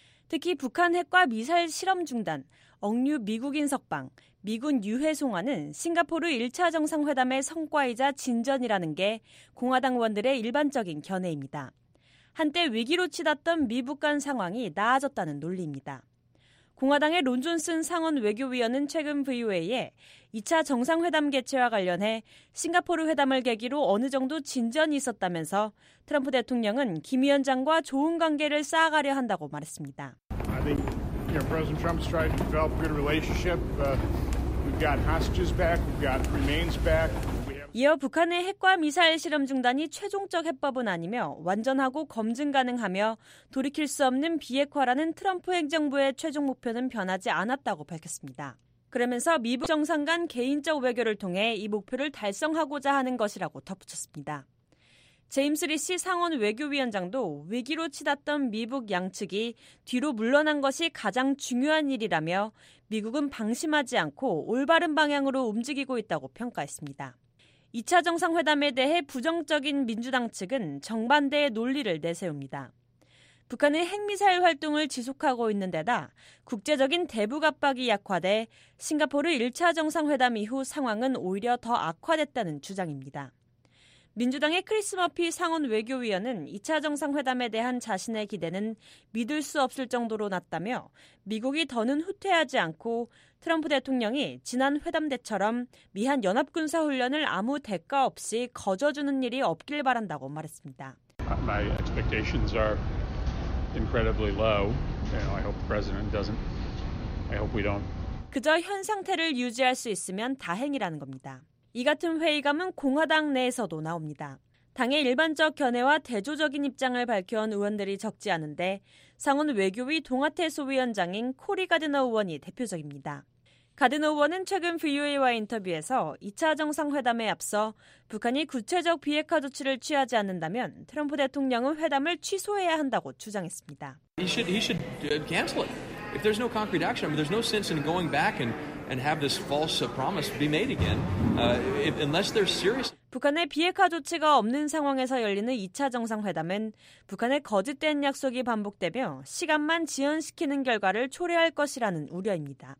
특히 북한 핵과 미사일 실험 중단, 억류 미국인 석방, 미군 유해 송환은 싱가포르 일 차 정상회담의 성과이자 진전이라는 게 공화당 의원들의 일반적인 견해입니다. 한때 위기로 치닫던 미북 간 상황이 나아졌다는 논리입니다. 공화당의 론 존슨 상원 외교위원은 최근 브이오에이에 이 차 정상회담 개최와 관련해 싱가포르 회담을 계기로 어느 정도 진전이 있었다면서 트럼프 대통령은 김 위원장과 좋은 관계를 쌓아가려 한다고 말했습니다. I think you know, President Trump's tried to develop a good relationship. Uh, we've got hostages back, we've got remains back. 이어 북한의 핵과 미사일 실험 중단이 최종적 해법은 아니며 완전하고 검증 가능하며 돌이킬 수 없는 비핵화라는 트럼프 행정부의 최종 목표는 변하지 않았다고 밝혔습니다. 그러면서 미북 정상 간 개인적 외교를 통해 이 목표를 달성하고자 하는 것이라고 덧붙였습니다. 제임스 리시 상원 외교위원장도 위기로 치닫던 미북 양측이 뒤로 물러난 것이 가장 중요한 일이라며 미국은 방심하지 않고 올바른 방향으로 움직이고 있다고 평가했습니다. 이 차 정상회담에 대해 부정적인 민주당 측은 정반대의 논리를 내세웁니다. 북한은 핵미사일 활동을 지속하고 있는 데다 국제적인 대북 압박이 약화돼 싱가포르 일 차 정상회담 이후 상황은 오히려 더 악화됐다는 주장입니다. 민주당의 크리스 머피 상원 외교위원은 이 차 정상회담에 대한 자신의 기대는 믿을 수 없을 정도로 낮다며 미국이 더는 후퇴하지 않고 트럼프 대통령이 지난 회담 때처럼 미한 연합군사훈련을 아무 대가 없이 거저주는 일이 없길 바란다고 말했습니다. My expectations are incredibly low. You know, I hope the president doesn't. I hope we don't. 그저 현 상태를 유지할 수 있으면 다행이라는 겁니다. 이 같은 회의감은 공화당 내에서도 나옵니다. 당의 일반적 견해와 대조적인 입장을 밝혀온 의원들이 적지 않은데 상원 외교위 동아태 소위원장인 코리 가드너 의원이 대표적입니다. 가드너 의원은 최근 브이오에이와 인터뷰에서 이 차 정상회담에 앞서 북한이 구체적 비핵화 조치를 취하지 않는다면 트럼프 대통령은 회담을 취소해야 한다고 주장했습니다. He should, he should cancel it. If there's no concrete action, I mean, there's no sense in going back and, and have this false promise be made again, uh, if, unless they're serious. 북한의 비핵화 조치가 없는 상황에서 열리는 이 차 정상회담은 북한의 거짓된 약속이 반복되며 시간만 지연시키는 결과를 초래할 것이라는 우려입니다.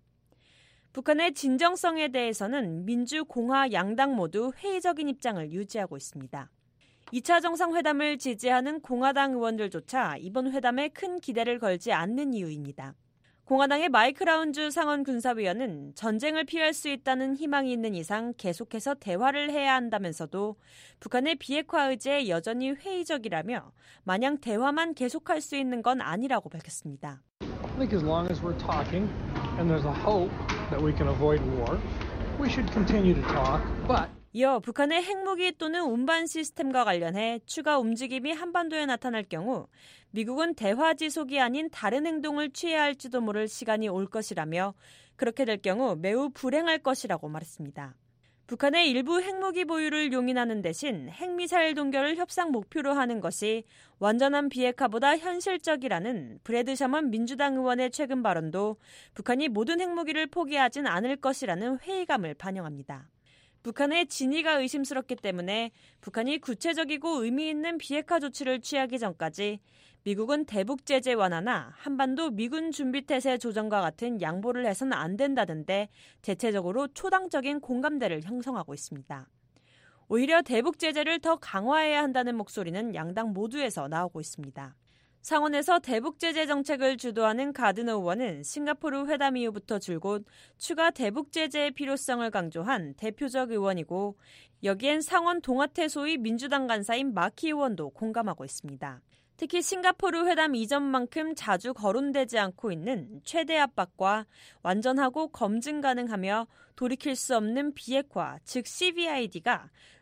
북한의 진정성에 대해서는 민주, 공화 양당 모두 회의적인 입장을 유지하고 있습니다. 이 차 정상회담을 지지하는 공화당 의원들조차 이번 회담에 큰 기대를 걸지 않는 이유입니다. 공화당의 마이크 라운주 상원 군사위원은 전쟁을 피할 수 있다는 희망이 있는 이상 계속해서 대화를 해야 한다면서도 북한의 비핵화 의지에 여전히 회의적이라며 마냥 대화만 계속할 수 있는 건 아니라고 밝혔습니다. I think as long as we're talking and there's a hope that we can avoid war, we should continue to talk, but 이어 북한의 핵무기 또는 운반 시스템과 관련해 추가 움직임이 한반도에 나타날 경우 미국은 대화 지속이 아닌 다른 행동을 취해야 할지도 모를 시간이 올 것이라며 그렇게 될 경우 매우 불행할 것이라고 말했습니다. 북한의 일부 핵무기 보유를 용인하는 대신 핵미사일 동결을 협상 목표로 하는 것이 완전한 비핵화보다 현실적이라는 브래드 셔먼 민주당 의원의 최근 발언도 북한이 모든 핵무기를 포기하진 않을 것이라는 회의감을 반영합니다. 북한의 진위가 의심스럽기 때문에 북한이 구체적이고 의미 있는 비핵화 조치를 취하기 전까지 미국은 대북 제재 완화나 한반도 미군 준비태세 조정과 같은 양보를 해서는 안 된다던데 대체적으로 초당적인 공감대를 형성하고 있습니다. 오히려 대북 제재를 더 강화해야 한다는 목소리는 양당 모두에서 나오고 있습니다. 상원에서 대북 제재 정책을 주도하는 가드너 의원은 싱가포르 회담 이후부터 줄곧 추가 대북 제재의 필요성을 강조한 대표적 의원이고 여기엔 상원 동아태 소위 민주당 간사인 마키 의원도 공감하고 있습니다. 특히 싱가포르 회담 이전만큼 자주 거론되지 않고 있는 최대 압박과 완전하고 검증 가능하며 돌이킬 수 없는 비핵화, 즉 씨브이아이디가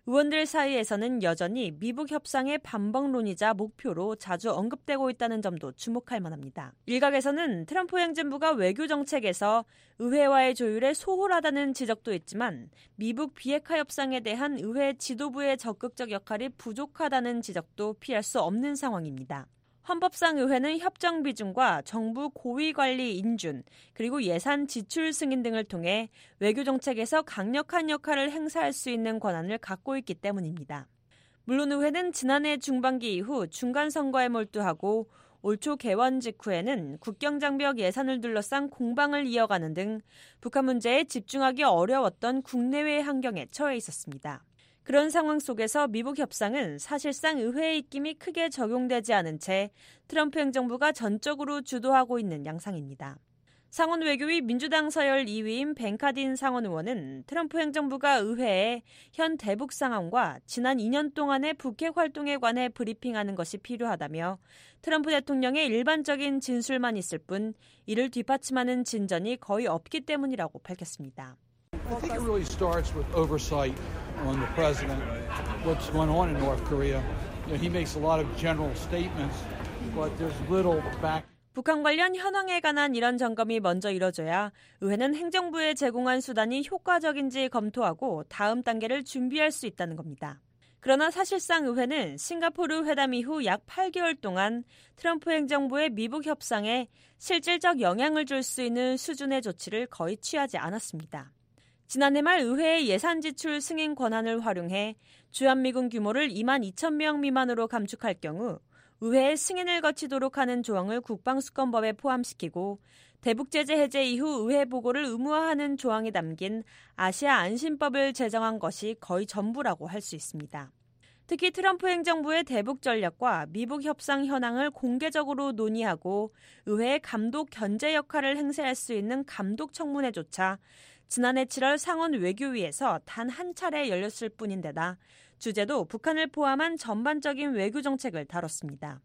의원들 사이에서는 여전히 미북 협상의 반박론이자 목표로 자주 언급되고 있다는 점도 주목할 만합니다. 일각에서는 트럼프 행정부가 외교 정책에서 의회와의 조율에 소홀하다는 지적도 있지만 미북 비핵화 협상에 대한 의회 지도부의 적극적 역할이 부족하다는 지적도 피할 수 없는 상황입니다. 헌법상 의회는 협정 비준과 정부 고위 관리 인준, 그리고 예산 지출 승인 등을 통해 외교 정책에서 강력한 역할을 행사할 수 있는 권한을 갖고 있기 때문입니다. 물론 의회는 지난해 중반기 이후 중간 선거에 몰두하고 올 초 개원 직후에는 국경장벽 예산을 둘러싼 공방을 이어가는 등 북한 문제에 집중하기 어려웠던 국내외 환경에 처해 있었습니다. 그런 상황 속에서 미북 협상은 사실상 의회의 입김이 크게 적용되지 않은 채 트럼프 행정부가 전적으로 주도하고 있는 양상입니다. 상원 외교위 민주당 서열 이 위인 벤카딘 상원 의원은 트럼프 행정부가 의회에 현 대북 상황과 지난 이 년 동안의 북핵 활동에 관해 브리핑하는 것이 필요하다며 트럼프 대통령의 일반적인 진술만 있을 뿐 이를 뒷받침하는 진전이 거의 없기 때문이라고 밝혔습니다. I think it really starts with oversight on the president, what's going on in North Korea. You know, he makes a lot of general statements, but there's little back. 북한 관련 현황에 관한 이런 점검이 먼저 이뤄져야 의회는 행정부에 제공한 수단이 효과적인지 검토하고 다음 단계를 준비할 수 있다는 겁니다. 그러나 사실상 의회는 싱가포르 회담 이후 약 팔 개월 동안 트럼프 행정부의 미북 협상에 실질적 영향을 줄 수 있는 수준의 조치를 거의 취하지 않았습니다. 지난해 말 의회의 예산 지출 승인 권한을 활용해 주한미군 규모를 이만 이천 명 미만으로 감축할 경우 의회의 승인을 거치도록 하는 조항을 국방수권법에 포함시키고 대북제재 해제 이후 의회 보고를 의무화하는 조항이 담긴 아시아 안심법을 제정한 것이 거의 전부라고 할 수 있습니다. 특히 트럼프 행정부의 대북 전략과 미북 협상 현황을 공개적으로 논의하고 의회의 감독 견제 역할을 행사할 수 있는 감독 청문회조차 지난해 칠월 상원 외교위에서 단 한 차례 열렸을 뿐인데다 주제도 북한을 포함한 전반적인 외교 정책을 다뤘습니다.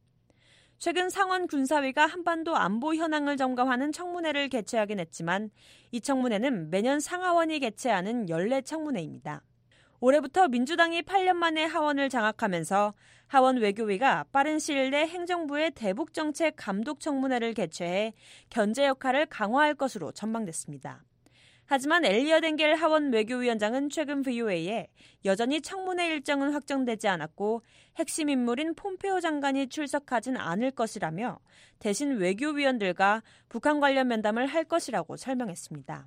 최근 상원 군사위가 한반도 안보 현황을 점검하는 청문회를 개최하긴 했지만 이 청문회는 매년 상하원이 개최하는 연례 청문회입니다. 올해부터 민주당이 팔 년 만에 하원을 장악하면서 하원 외교위가 빠른 시일 내 행정부의 대북 정책 감독 청문회를 개최해 견제 역할을 강화할 것으로 전망됐습니다. 하지만 엘리엇 엥겔 하원 외교위원장은 최근 브이오에이에 여전히 청문회 일정은 확정되지 않았고 핵심 인물인 폼페오 장관이 출석하진 않을 것이라며 대신 외교위원들과 북한 관련 면담을 할 것이라고 설명했습니다.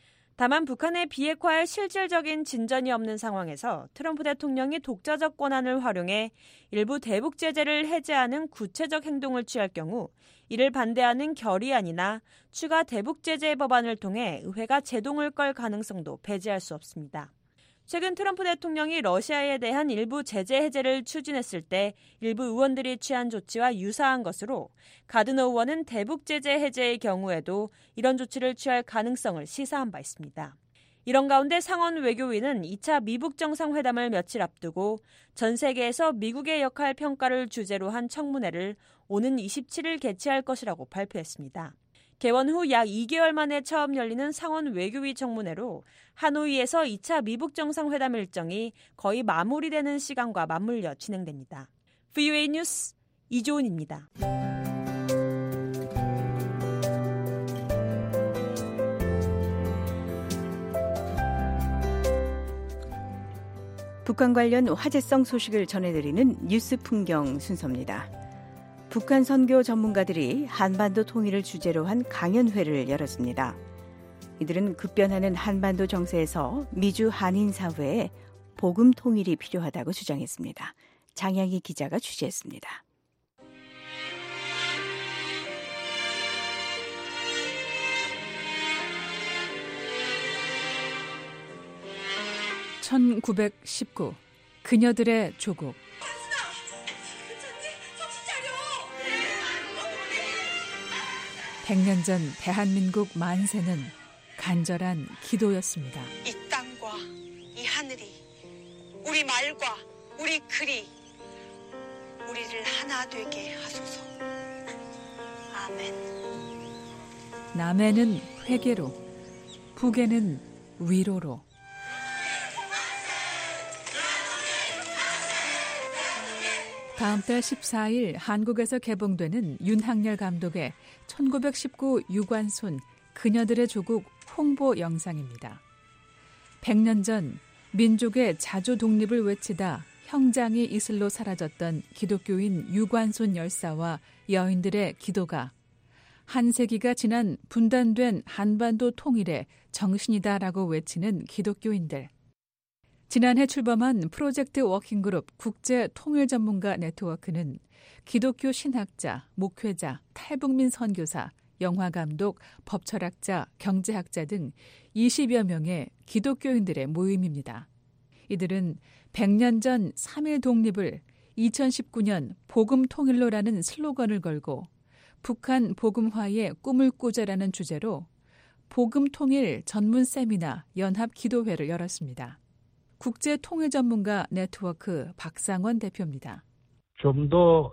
다만 북한의 비핵화에 실질적인 진전이 없는 상황에서 트럼프 대통령이 독자적 권한을 활용해 일부 대북 제재를 해제하는 구체적 행동을 취할 경우 이를 반대하는 결의안이나 추가 대북 제재 법안을 통해 의회가 제동을 걸 가능성도 배제할 수 없습니다. 최근 트럼프 대통령이 러시아에 대한 일부 제재 해제를 추진했을 때 일부 의원들이 취한 조치와 유사한 것으로 가드너 의원은 대북 제재 해제의 경우에도 이런 조치를 취할 가능성을 시사한 바 있습니다. 이런 가운데 상원 외교위는 이 차 미북 정상회담을 며칠 앞두고 전 세계에서 미국의 역할 평가를 주제로 한 청문회를 오는 이십칠 일 개최할 것이라고 발표했습니다. 개원 후 약 이 개월 만에 처음 열리는 상원 외교위 청문회로 하노이에서 이 차 미북 정상회담 일정이 거의 마무리되는 시간과 맞물려 진행됩니다. 브이오에이 뉴스 이조은입니다. 북한 관련 화제성 소식을 전해드리는 뉴스 풍경 순서입니다. 북한 선교 전문가들이 한반도 통일을 주제로 한 강연회를 열었습니다. 이들은 급변하는 한반도 정세에서 미주 한인 사회에 복음 통일이 필요하다고 주장했습니다. 장양희 기자가 취재했습니다. 천구백십구 그녀들의 조국. 백 년 전 대한민국 만세는 간절한 기도였습니다. 이 땅과 이 하늘이 우리 말과 우리 글이 우리를 하나 되게 하소서. 아멘. 남해는 회개로, 북에는 위로로. 다음 달 십사일 한국에서 개봉되는 윤학열 감독의 천구백십구 유관순 그녀들의 조국 홍보 영상입니다. 백 년 전 민족의 자주 독립을 외치다 형장이 이슬로 사라졌던 기독교인 유관순 열사와 여인들의 기도가 한 세기가 지난 분단된 한반도 통일의 정신이다라고 외치는 기독교인들. 지난해 출범한 프로젝트 워킹그룹 국제통일전문가 네트워크는 기독교 신학자, 목회자, 탈북민 선교사, 영화감독, 법철학자, 경제학자 등 이십여 명의 기독교인들의 모임입니다. 이들은 백 년 전 삼일 독립을 이천십구 년 복음 통일로라는 슬로건을 걸고 북한 복음화의 꿈을 꾸자라는 주제로 복음 통일 전문 세미나 연합 기도회를 열었습니다. 국제통일전문가 네트워크 박상원 대표입니다. 좀 더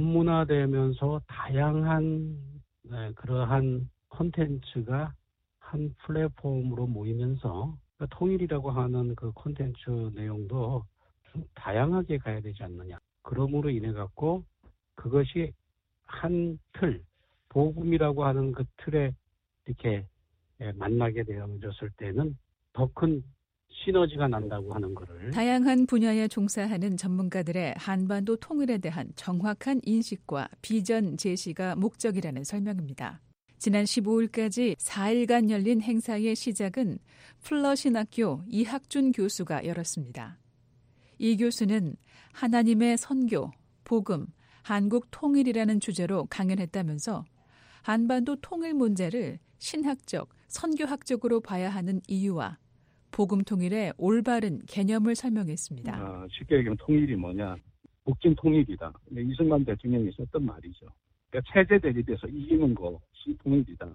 전문화되면서 다양한 네, 그러한 콘텐츠가 한 플랫폼으로 모이면서 그러니까 통일이라고 하는 그 콘텐츠 내용도 좀 다양하게 가야 되지 않느냐. 그러므로 인해 갖고 그것이 한 틀, 복음이라고 하는 그 틀에 이렇게 만나게 되어졌을 때는 더 큰 시너지가 난다고 하는 것을. 다양한 분야에 종사하는 전문가들의 한반도 통일에 대한 정확한 인식과 비전 제시가 목적이라는 설명입니다. 지난 십오일까지 사일간 열린 행사의 시작은 플러신학교 이학준 교수가 열었습니다. 이 교수는 하나님의 선교, 복음, 한국 통일이라는 주제로 강연했다면서 한반도 통일 문제를 신학적, 선교학적으로 봐야 하는 이유와 복음 통일의 올바른 개념을 설명했습니다. 아, 쉽게 얘기하면 통일이 뭐냐? 북진 통일이다. 이승만 대통령이 썼던 말이죠. 그러니까 체제 대립에서 이기는 것이 통일이다.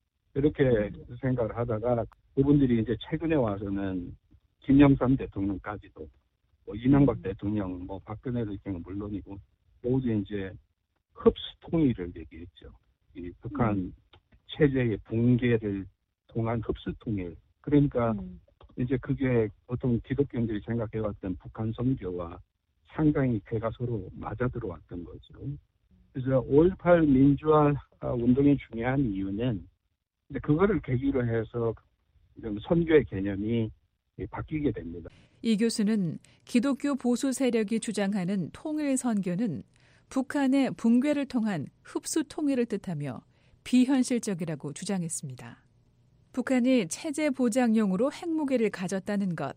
이렇게 생각을 하다가 그분들이 이제 최근에 와서는 김영삼 대통령까지도 뭐 이명박 대통령, 뭐 박근혜 대통령 물론이고 모두 이제 흡수 통일을 얘기했죠. 이 북한 음. 체제의 붕괴를 통한 흡수 통일. 그러니까 음. 이제 그게 보통 기독교인들이 생각해왔던 북한 선교와 상당히 배가 서로 맞아 들어왔던 거죠. 그래서 오일팔 민주화 운동이 중요한 이유는 이제 그거를 계기로 해서 선교의 개념이 바뀌게 됩니다. 이 교수는 기독교 보수 세력이 주장하는 통일 선교는 북한의 붕괴를 통한 흡수 통일을 뜻하며 비현실적이라고 주장했습니다. 북한이 체제 보장용으로 핵무기를 가졌다는 것,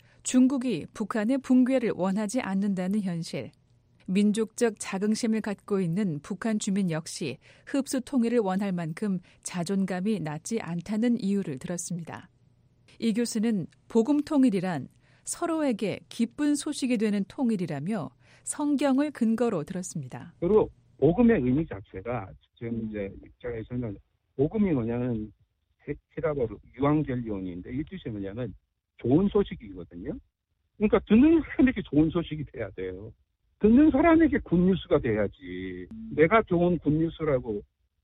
중국이 북한의 붕괴를 원하지 않는다는 현실, 민족적 자긍심을 갖고 있는 북한 주민 역시 흡수 통일을 원할 만큼 자존감이 낮지 않다는 이유를 들었습니다. 이 교수는 복음 통일이란 서로에게 기쁜 소식이 되는 통일이라며 성경을 근거로 들었습니다. 그리고 복음의 의미 자체가 지금 이제 입장에서는 복음이 뭐냐면 히라버로 유앙겔리온인데 이 뜻이 뭐냐면 좋은 소식이거든요. 그러니까 듣는 사람에게 좋은 소식이 돼야 돼요. 듣는 사람에게 굿뉴스가 돼야지. 음. 내가 좋은 굿뉴스라고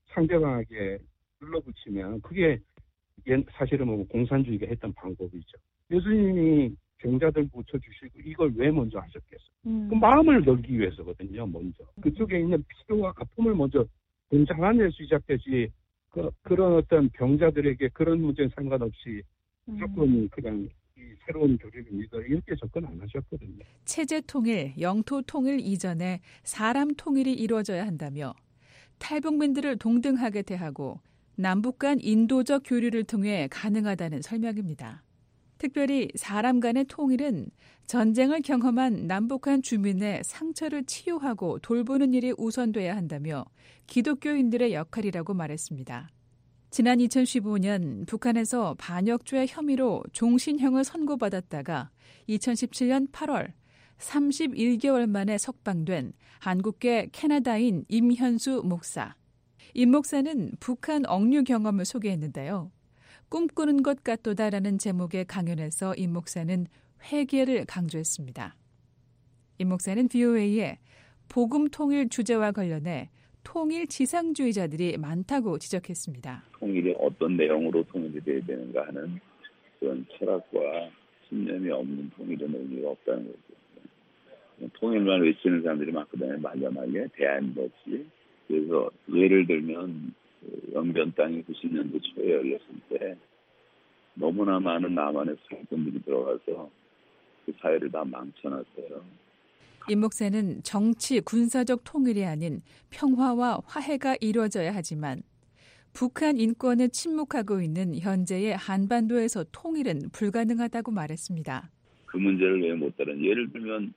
상대방에게 눌러붙이면 그게 사실은 뭐 공산주의가 했던 방법이죠. 예수님이 병자들 고쳐주시고 이걸 왜 먼저 하셨겠어요? 음. 그 마음을 열기 위해서거든요. 먼저. 그쪽에 있는 필요와 아픔을 먼저 공장하면서 시작되지 그, 그런 어떤 병자들에게 그런 문제는 상관없이 무조건 음. 그냥 이 새로운 교리를 믿어 이렇게 접근 안 하셨거든요. 체제 통일, 영토 통일 이전에 사람 통일이 이루어져야 한다며 탈북민들을 동등하게 대하고 남북 간 인도적 교류를 통해 가능하다는 설명입니다. 특별히 사람 간의 통일은 전쟁을 경험한 남북한 주민의 상처를 치유하고 돌보는 일이 우선돼야 한다며 기독교인들의 역할이라고 말했습니다. 지난 이천십오 년 북한에서 반역죄 혐의로 종신형을 선고받았다가 이천십칠 년 팔월 삼십일 개월 만에 석방된 한국계 캐나다인 임현수 목사. 임 목사는 북한 억류 경험을 소개했는데요. 꿈꾸는 것 같도다라는 제목의 강연에서 임 목사는 회개를 강조했습니다. 임 목사는 브이오에이에 복음 통일 주제와 관련해 통일 지상주의자들이 많다고 지적했습니다. 통일이 어떤 내용으로 통일이 돼야 되는가 하는 그런 철학과 신념이 없는 통일은 의미가 없다는 거죠. 통일만 외치는 사람들이 많거든요. 막연하게 대안이 없이. 그래서 예를 들면 영변 땅이 구십 년도 초에 열렸을 때 너무나 많은 남한의 사건들이 들어가서 그 사회를 다 망쳐놨어요. 임 목사는 정치, 군사적 통일이 아닌 평화와 화해가 이루어져야 하지만 북한 인권에 침묵하고 있는 현재의 한반도에서 통일은 불가능하다고 말했습니다. 그 문제를 왜 못 다른? 예를 들면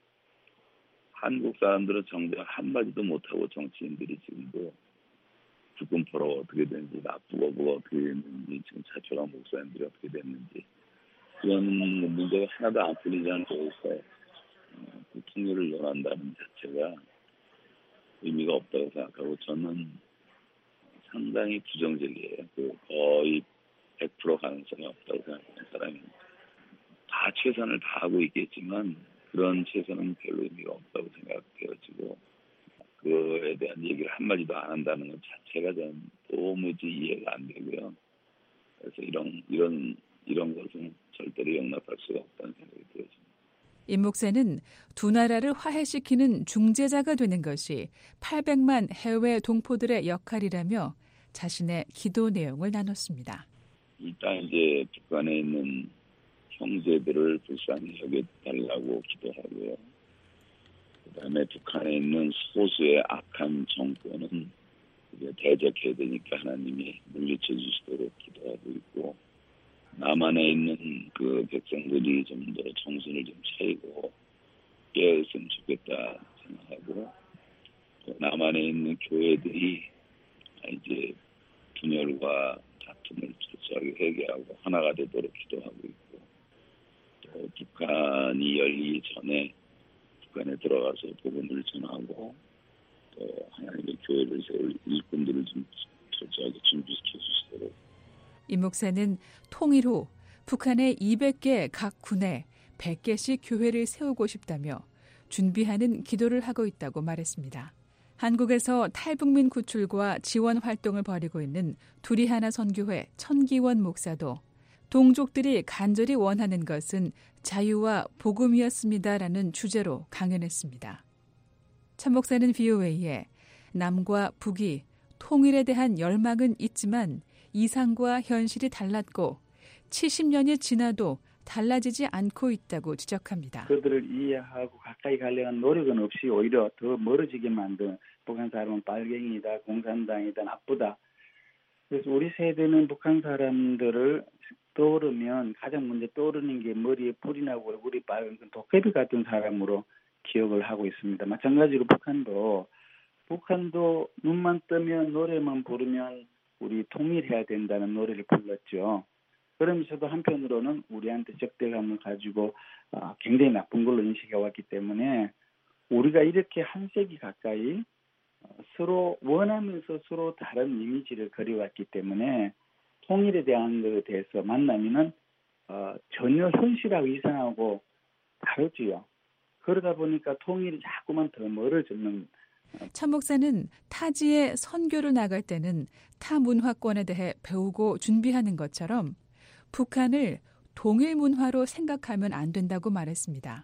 한국 사람들은 정작 한마디도 못하고 정치인들이 지금도 주권포로 어떻게 됐는지, 나쁘고 뭐가 어떻게 됐는지, 지금 차초랑 목사님들이 어떻게 됐는지 그런 문제가 하나도 안 풀리지 않고 그 통일을 원한다는 자체가 의미가 없다고 생각하고 저는 상당히 부정적이에요. 그 거의 백 퍼센트 가능성이 없다고 생각하는 사람입니다. 다 최선을 다하고 있겠지만 그런 최선은 별로 의미가 없다고 생각되어지고 그거에 대한 얘기를 한마디도 안 한다는 것 자체가 저는 도무지 이해가 안 되고요. 그래서 이런 이런 이런 것은 절대로 용납할 수가 없다는 생각이 들어집니다. 임 목사는 두 나라를 화해시키는 중재자가 되는 것이 팔백만 해외 동포들의 역할이라며 자신의 기도 내용을 나눴습니다. 일단 이제 북한에 있는 형제들을 불쌍히 여겨달라고 기도하고요. 그다음에 북한에 있는 소수의 악한 정권은 이제 대적해야 되니까 하나님이 물리쳐 주시도록 기도하고 있고 남한에 있는 그 백성들이 좀 더 정신을 좀 차리고 깨었으면 좋겠다 생각하고 또 남한에 있는 교회들이 이제 분열과 다툼을 철저하게 회개하고 하나가 되도록 기도하고 있고 또 북한이 열리기 전에 북한에 들어가서 복음을 전하고 또 하나님의 교회를 세울 일꾼들을 좀 철저하게 준비시켜 주시도록. 임 목사는 통일 후 북한의 이백 개 각 군에 백 개씩 교회를 세우고 싶다며 준비하는 기도를 하고 있다고 말했습니다. 한국에서 탈북민 구출과 지원 활동을 벌이고 있는 두리하나 선교회 천기원 목사도 동족들이 간절히 원하는 것은 자유와 복음이었습니다라는 주제로 강연했습니다. 천 목사는 브이오에이에 남과 북이 통일에 대한 열망은 있지만 이상과 현실이 달랐고 칠십 년이 지나도 달라지지 않고 있다고 지적합니다. 그들을 이해하고 가까이 가려는 노력은 없이 오히려 더 멀어지게 만든 북한 사람은 빨갱이다, 공산당이다, 나쁘다. 그래서 우리 세대는 북한 사람들을 떠오르면 가장 먼저 떠오르는 게 머리에 불이 나고 얼굴이 빨간 도깨비 같은 사람으로 기억을 하고 있습니다. 마찬가지로 북한도 북한도 눈만 뜨면 노래만 부르면 우리 통일해야 된다는 노래를 불렀죠. 그러면서도 한편으로는 우리한테 적대감을 가지고 굉장히 나쁜 걸로 인식해 왔기 때문에 우리가 이렇게 한 세기 가까이 서로 원하면서 서로 다른 이미지를 그려왔기 때문에 통일에 대한 것에 대해서 만나면은 전혀 현실하고 이상하고 다르지요. 그러다 보니까 통일이 자꾸만 더 멀어지는. 천 목사는 타지에 선교를 나갈 때는 타 문화권에 대해 배우고 준비하는 것처럼 북한을 동일 문화로 생각하면 안 된다고 말했습니다.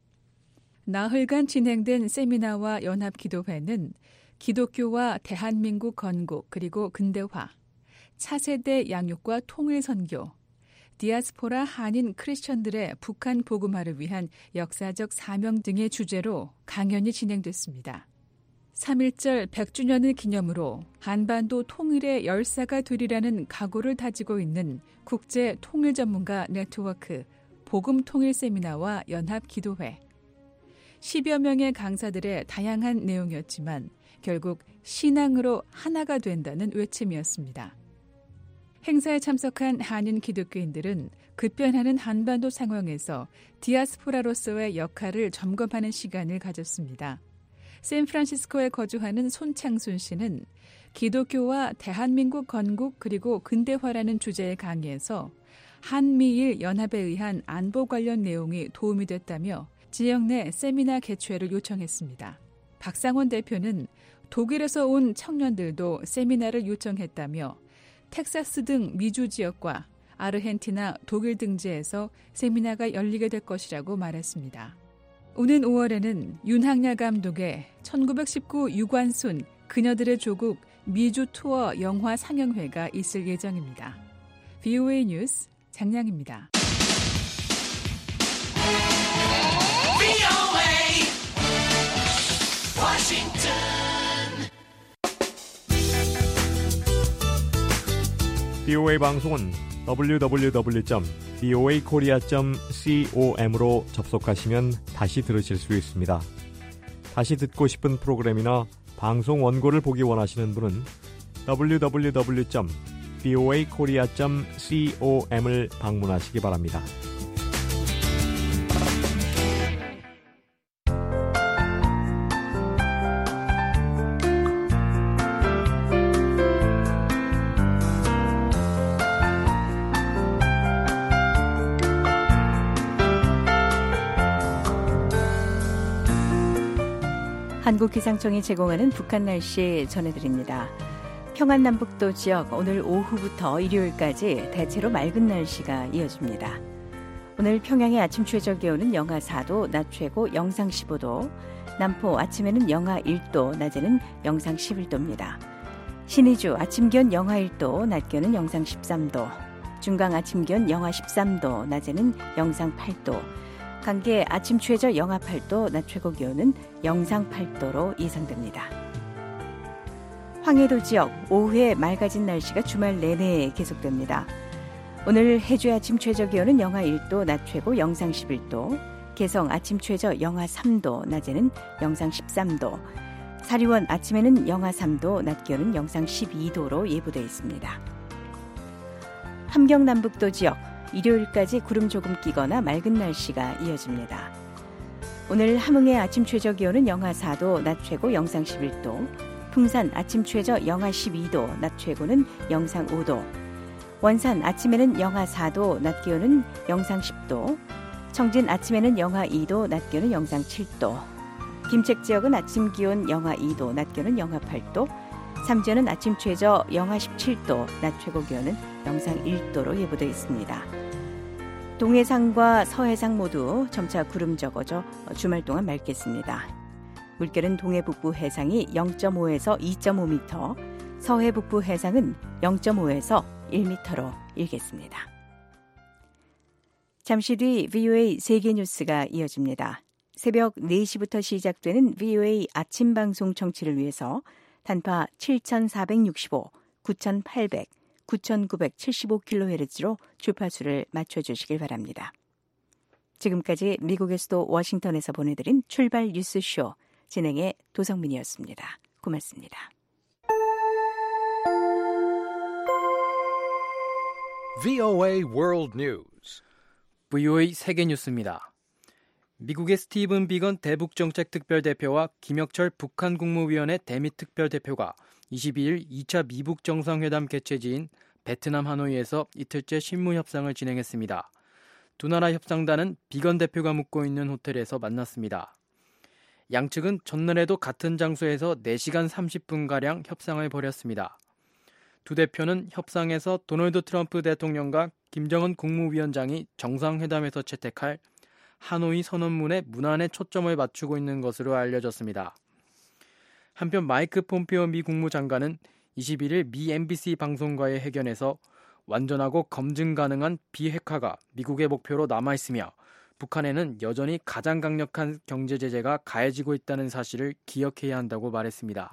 나흘간 진행된 세미나와 연합기도회는 기독교와 대한민국 건국 그리고 근대화, 차세대 양육과 통일 선교, 디아스포라 한인 크리스천들의 북한 복음화를 위한 역사적 사명 등의 주제로 강연이 진행됐습니다. 삼일절 백 주년을 기념으로 한반도 통일의 열사가 되리라는 각오를 다지고 있는 국제 통일 전문가 네트워크 복음 통일 세미나와 연합 기도회. 십여 명의 강사들의 다양한 내용이었지만 결국 신앙으로 하나가 된다는 외침이었습니다. 행사에 참석한 한인 기독교인들은 급변하는 한반도 상황에서 디아스포라로서의 역할을 점검하는 시간을 가졌습니다. 샌프란시스코에 거주하는 손창순 씨는 기독교와 대한민국 건국 그리고 근대화라는 주제의 강의에서 한미일 연합에 의한 안보 관련 내용이 도움이 됐다며 지역 내 세미나 개최를 요청했습니다. 박상원 대표는 독일에서 온 청년들도 세미나를 요청했다며 텍사스 등 미주 지역과 아르헨티나, 독일 등지에서 세미나가 열리게 될 것이라고 말했습니다. 오는 오월에는 윤학야 감독의 천구백십구 유관순 그녀들의 조국 미주 투어 영화 상영회가 있을 예정입니다. 브이오에이 뉴스 장량입니다. 브이오에이 방송은 더블유 더블유 더블유 점 브이오에이 코리아 점 com으로 접속하시면 다시 들으실 수 있습니다. 다시 듣고 싶은 프로그램이나 방송 원고를 보기 원하시는 분은 더블유 더블유 더블유 점 브이오에이 코리아 점 com을 방문하시기 바랍니다. 한국기상청이 제공하는 북한 날씨 전해드립니다. 평안남북도 지역 오늘 오후부터 일요일까지 대체로 맑은 날씨가 이어집니다. 오늘 평양의 아침 최저 기온은 영하 사 도, 낮 최고 영상 십오 도, 남포 아침에는 영하 일 도, 낮에는 영상 십일 도입니다. 신의주 아침 기온 영하 일 도, 낮 기온은 영상 십삼 도, 중강 아침 기온 영하 십삼 도, 낮에는 영상 팔 도, 강계 아침 최저 영하 팔 도, 낮 최고 기온은 영상 팔 도로 예상됩니다. 황해도 지역 오후에 맑아진 날씨가 주말 내내 계속됩니다. 오늘 해주 아침 최저 기온은 영하 일 도, 낮 최고 영상 십일 도, 개성 아침 최저 영하 삼 도, 낮에는 영상 십삼 도, 사리원 아침에는 영하 삼 도, 낮 기온은 영상 십이 도로 예보되어 있습니다. 함경남북도 지역 일요일까지 구름 조금 끼거나 맑은 날씨가 이어집니다. 오늘 함흥의 아침 최저 기온은 영하 사 도, 낮 최고 영상 십일 도, 풍산 아침 최저 영하 십이 도, 낮 최고는 영상 오 도, 원산 아침에는 영하 사 도, 낮 기온은 영상 십 도, 청진 아침에는 영하 이 도, 낮 기온은 영상 칠 도, 김책 지역은 아침 기온 영하 이 도, 낮 기온은 영하 팔 도, 삼지연은 아침 최저 영하 십칠 도, 낮 최고 기온은 영상 일 도로 예보되어 있습니다. 동해상과 서해상 모두 점차 구름 적어져 주말 동안 맑겠습니다. 물결은 동해 북부 해상이 영 점 오에서 이 점 오 미터, 서해 북부 해상은 영 점 오에서 일 미터로 일겠습니다. 잠시 뒤 브이오에이 세계뉴스가 이어집니다. 새벽 네 시부터 시작되는 브이오에이 아침 방송 청취를 위해서 단파 칠천사백육십오, 구천팔백, 구천구백칠십오 킬로헤르츠로 주파수를 맞춰주시길 바랍니다. 지금까지 미국의 수도 워싱턴에서 보내드린 출발 뉴스쇼 진행의 도성민이었습니다. 고맙습니다. 브이오에이 World News 브이오에이 세계뉴스입니다. 미국의 스티븐 비건 대북정책특별대표와 김혁철 북한 국무위원회 대미특별대표가 이십이일 이 차 미북 정상회담 개최지인 베트남 하노이에서 이틀째 실무 협상을 진행했습니다. 두 나라 협상단은 비건 대표가 묵고 있는 호텔에서 만났습니다. 양측은 전날에도 같은 장소에서 네 시간 삼십 분가량 협상을 벌였습니다. 두 대표는 협상에서 도널드 트럼프 대통령과 김정은 국무위원장이 정상회담에서 채택할 하노이 선언문의 문안에 초점을 맞추고 있는 것으로 알려졌습니다. 한편 마이크 폼페오 미 국무장관은 이십일일 미 엠비씨 방송과의 회견에서 완전하고 검증 가능한 비핵화가 미국의 목표로 남아있으며 북한에는 여전히 가장 강력한 경제 제재가 가해지고 있다는 사실을 기억해야 한다고 말했습니다.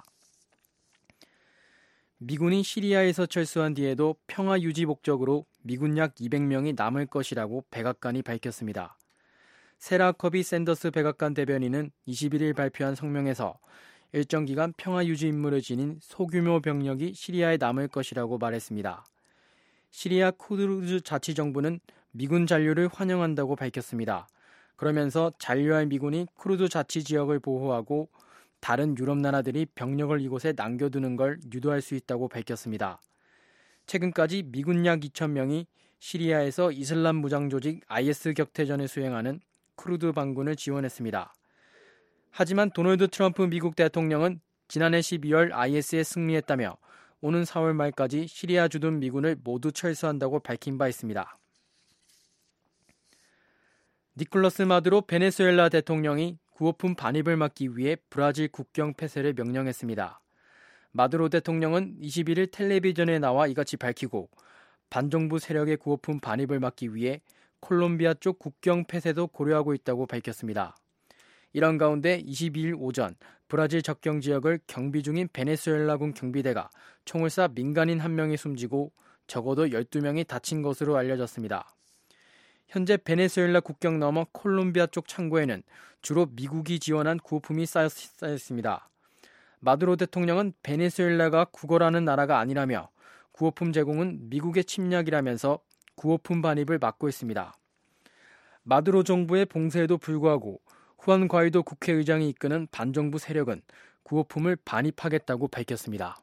미군이 시리아에서 철수한 뒤에도 평화 유지 목적으로 미군 약 이백 명이 남을 것이라고 백악관이 밝혔습니다. 세라 커비 샌더스 백악관 대변인은 이십일일 발표한 성명에서 일정 기간 평화 유지 임무를 지닌 소규모 병력이 시리아에 남을 것이라고 말했습니다. 시리아 쿠르드 자치정부는 미군 잔류를 환영한다고 밝혔습니다. 그러면서 잔류할 미군이 쿠르드 자치 지역을 보호하고 다른 유럽 나라들이 병력을 이곳에 남겨두는 걸 유도할 수 있다고 밝혔습니다. 최근까지 미군 약 이천 명이 시리아에서 이슬람 무장 조직 아이에스 격퇴전을 수행하는 쿠르드 반군을 지원했습니다. 하지만 도널드 트럼프 미국 대통령은 지난해 십이월 아이에스에 승리했다며 오는 사월 말까지 시리아 주둔 미군을 모두 철수한다고 밝힌 바 있습니다. 니콜라스 마두로 베네수엘라 대통령이 구호품 반입을 막기 위해 브라질 국경 폐쇄를 명령했습니다. 마두로 대통령은 이십일 일 텔레비전에 나와 이같이 밝히고 반정부 세력의 구호품 반입을 막기 위해 콜롬비아 쪽 국경 폐쇄도 고려하고 있다고 밝혔습니다. 이런 가운데 이십이 일 오전 브라질 접경 지역을 경비 중인 베네수엘라군 경비대가 총을 쏴 민간인 한 명이 숨지고 적어도 열두 명이 다친 것으로 알려졌습니다. 현재 베네수엘라 국경 너머 콜롬비아 쪽 창고에는 주로 미국이 지원한 구호품이 쌓였습니다. 마두로 대통령은 베네수엘라가 국어라는 나라가 아니라며 구호품 제공은 미국의 침략이라면서 구호품 반입을 막고 있습니다. 마두로 정부의 봉쇄에도 불구하고 후안 과이도 국회의장이 이끄는 반정부 세력은 구호품을 반입하겠다고 밝혔습니다.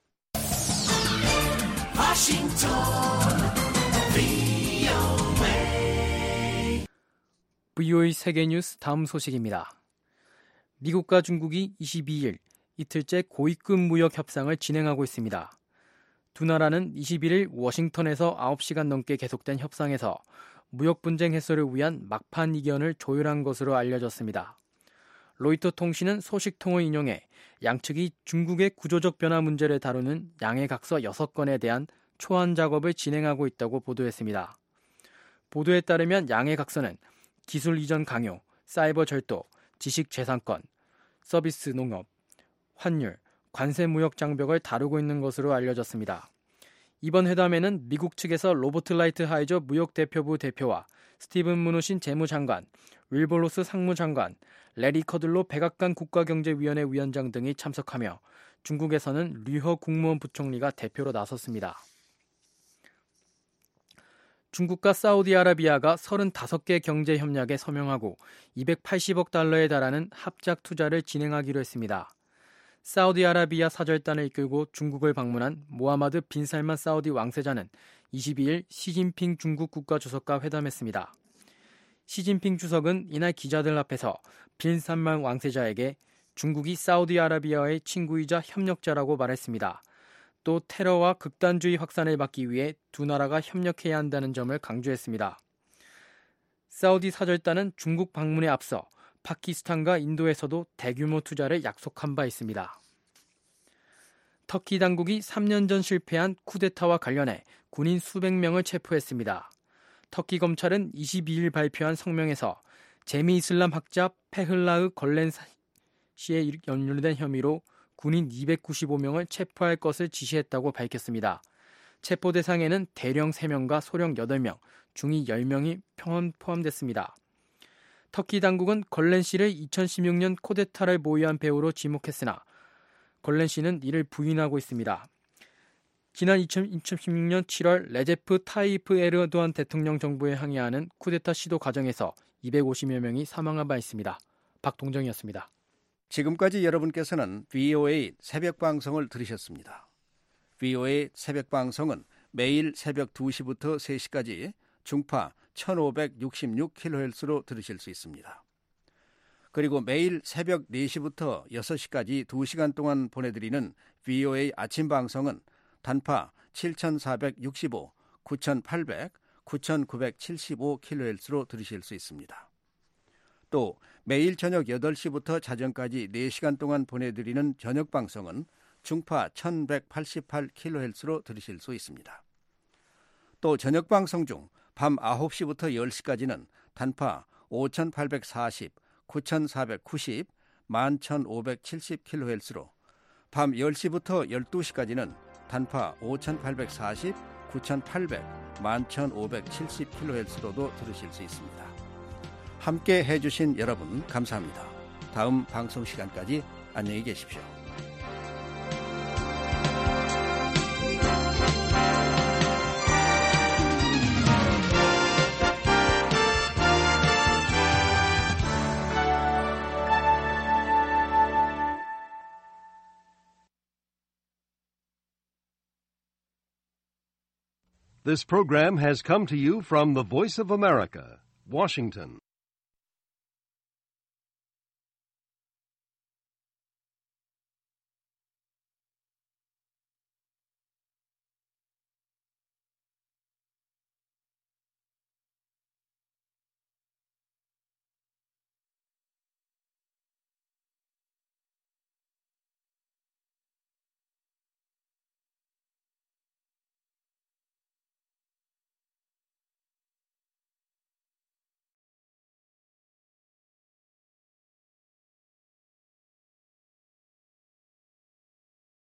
워싱턴 브이오에이 세계뉴스 다음 소식입니다. 미국과 중국이 이십이 일 이틀째 고위급 무역 협상을 진행하고 있습니다. 두 나라는 이십일 일 워싱턴에서 아홉 시간 넘게 계속된 협상에서 무역 분쟁 해소를 위한 막판 이견을 조율한 것으로 알려졌습니다. 로이터 통신은 소식통을 인용해 양측이 중국의 구조적 변화 문제를 다루는 양해 각서 여섯 건에 대한 초안 작업을 진행하고 있다고 보도했습니다. 보도에 따르면 양해 각서는 기술 이전 강요, 사이버 절도, 지식 재산권, 서비스 농업, 환율, 관세 무역 장벽을 다루고 있는 것으로 알려졌습니다. 이번 회담에는 미국 측에서 로버트 라이트 하이저 무역대표부 대표와 스티븐 무누신 재무장관, 윌버로스 상무장관, 레리 커들로 백악관 국가경제위원회 위원장 등이 참석하며 중국에서는 류허 국무원 부총리가 대표로 나섰습니다. 중국과 사우디아라비아가 서른다섯 개 경제협약에 서명하고 이백팔십억 달러에 달하는 합작 투자를 진행하기로 했습니다. 사우디아라비아 사절단을 이끌고 중국을 방문한 모하마드 빈 살만 사우디 왕세자는 이십이 일 시진핑 중국 국가주석과 회담했습니다. 시진핑 주석은 이날 기자들 앞에서 빈 살만 왕세자에게 중국이 사우디아라비아의 친구이자 협력자라고 말했습니다. 또 테러와 극단주의 확산을 막기 위해 두 나라가 협력해야 한다는 점을 강조했습니다. 사우디 사절단은 중국 방문에 앞서 파키스탄과 인도에서도 대규모 투자를 약속한 바 있습니다. 터키 당국이 삼 년 전 실패한 쿠데타와 관련해 군인 수백 명을 체포했습니다. 터키 검찰은 이십이 일 발표한 성명에서 재미 이슬람 학자 페흘라흐 걸렌 씨에 연루된 혐의로 군인 이백구십오 명을 체포할 것을 지시했다고 밝혔습니다. 체포 대상에는 대령 세 명과 소령 여덟 명, 중위 열 명이 포함됐습니다. 터키 당국은 걸렌 씨를 이천십육 년 쿠데타를 모의한 배우로 지목했으나 걸렌 씨는 이를 부인하고 있습니다. 지난 이천십육 년 칠월 레제프 타이프 에르도안 대통령 정부에 항의하는 쿠데타 시도 과정에서 이백오십여 명이 사망한 바 있습니다. 박동정이었습니다. 지금까지 여러분께서는 브이오에이 새벽 방송을 들으셨습니다. 브이오에이 새벽 방송은 매일 새벽 두 시부터 세 시까지 중파 천오백육십육 킬로헤르츠로 들으실 수 있습니다. 그리고 매일 새벽 네 시부터 여섯 시까지 두 시간 동안 보내드리는 브이오에이 아침 방송은 단파 칠천사백육십오, 구천팔백, 구천구백칠십오 킬로헤르츠로 들으실 수 있습니다. 또 매일 저녁 여덟 시부터 자정까지 네 시간 동안 보내드리는 저녁 방송은 중파 천백팔십팔 킬로헤르츠로 들으실 수 있습니다. 또 저녁 방송 중 밤 아홉 시부터 열 시까지는 단파 오천팔백사십, 구천사백구십, 만 천오백칠십 킬로헤르츠로 밤 열 시부터 열두 시까지는 단파 오천팔백사십, 구천팔백, 만 천오백칠십 킬로헤르츠로도 들으실 수 있습니다. 함께 해주신 여러분 감사합니다. 다음 방송 시간까지 안녕히 계십시오. This program has come to you from the Voice of America, Washington.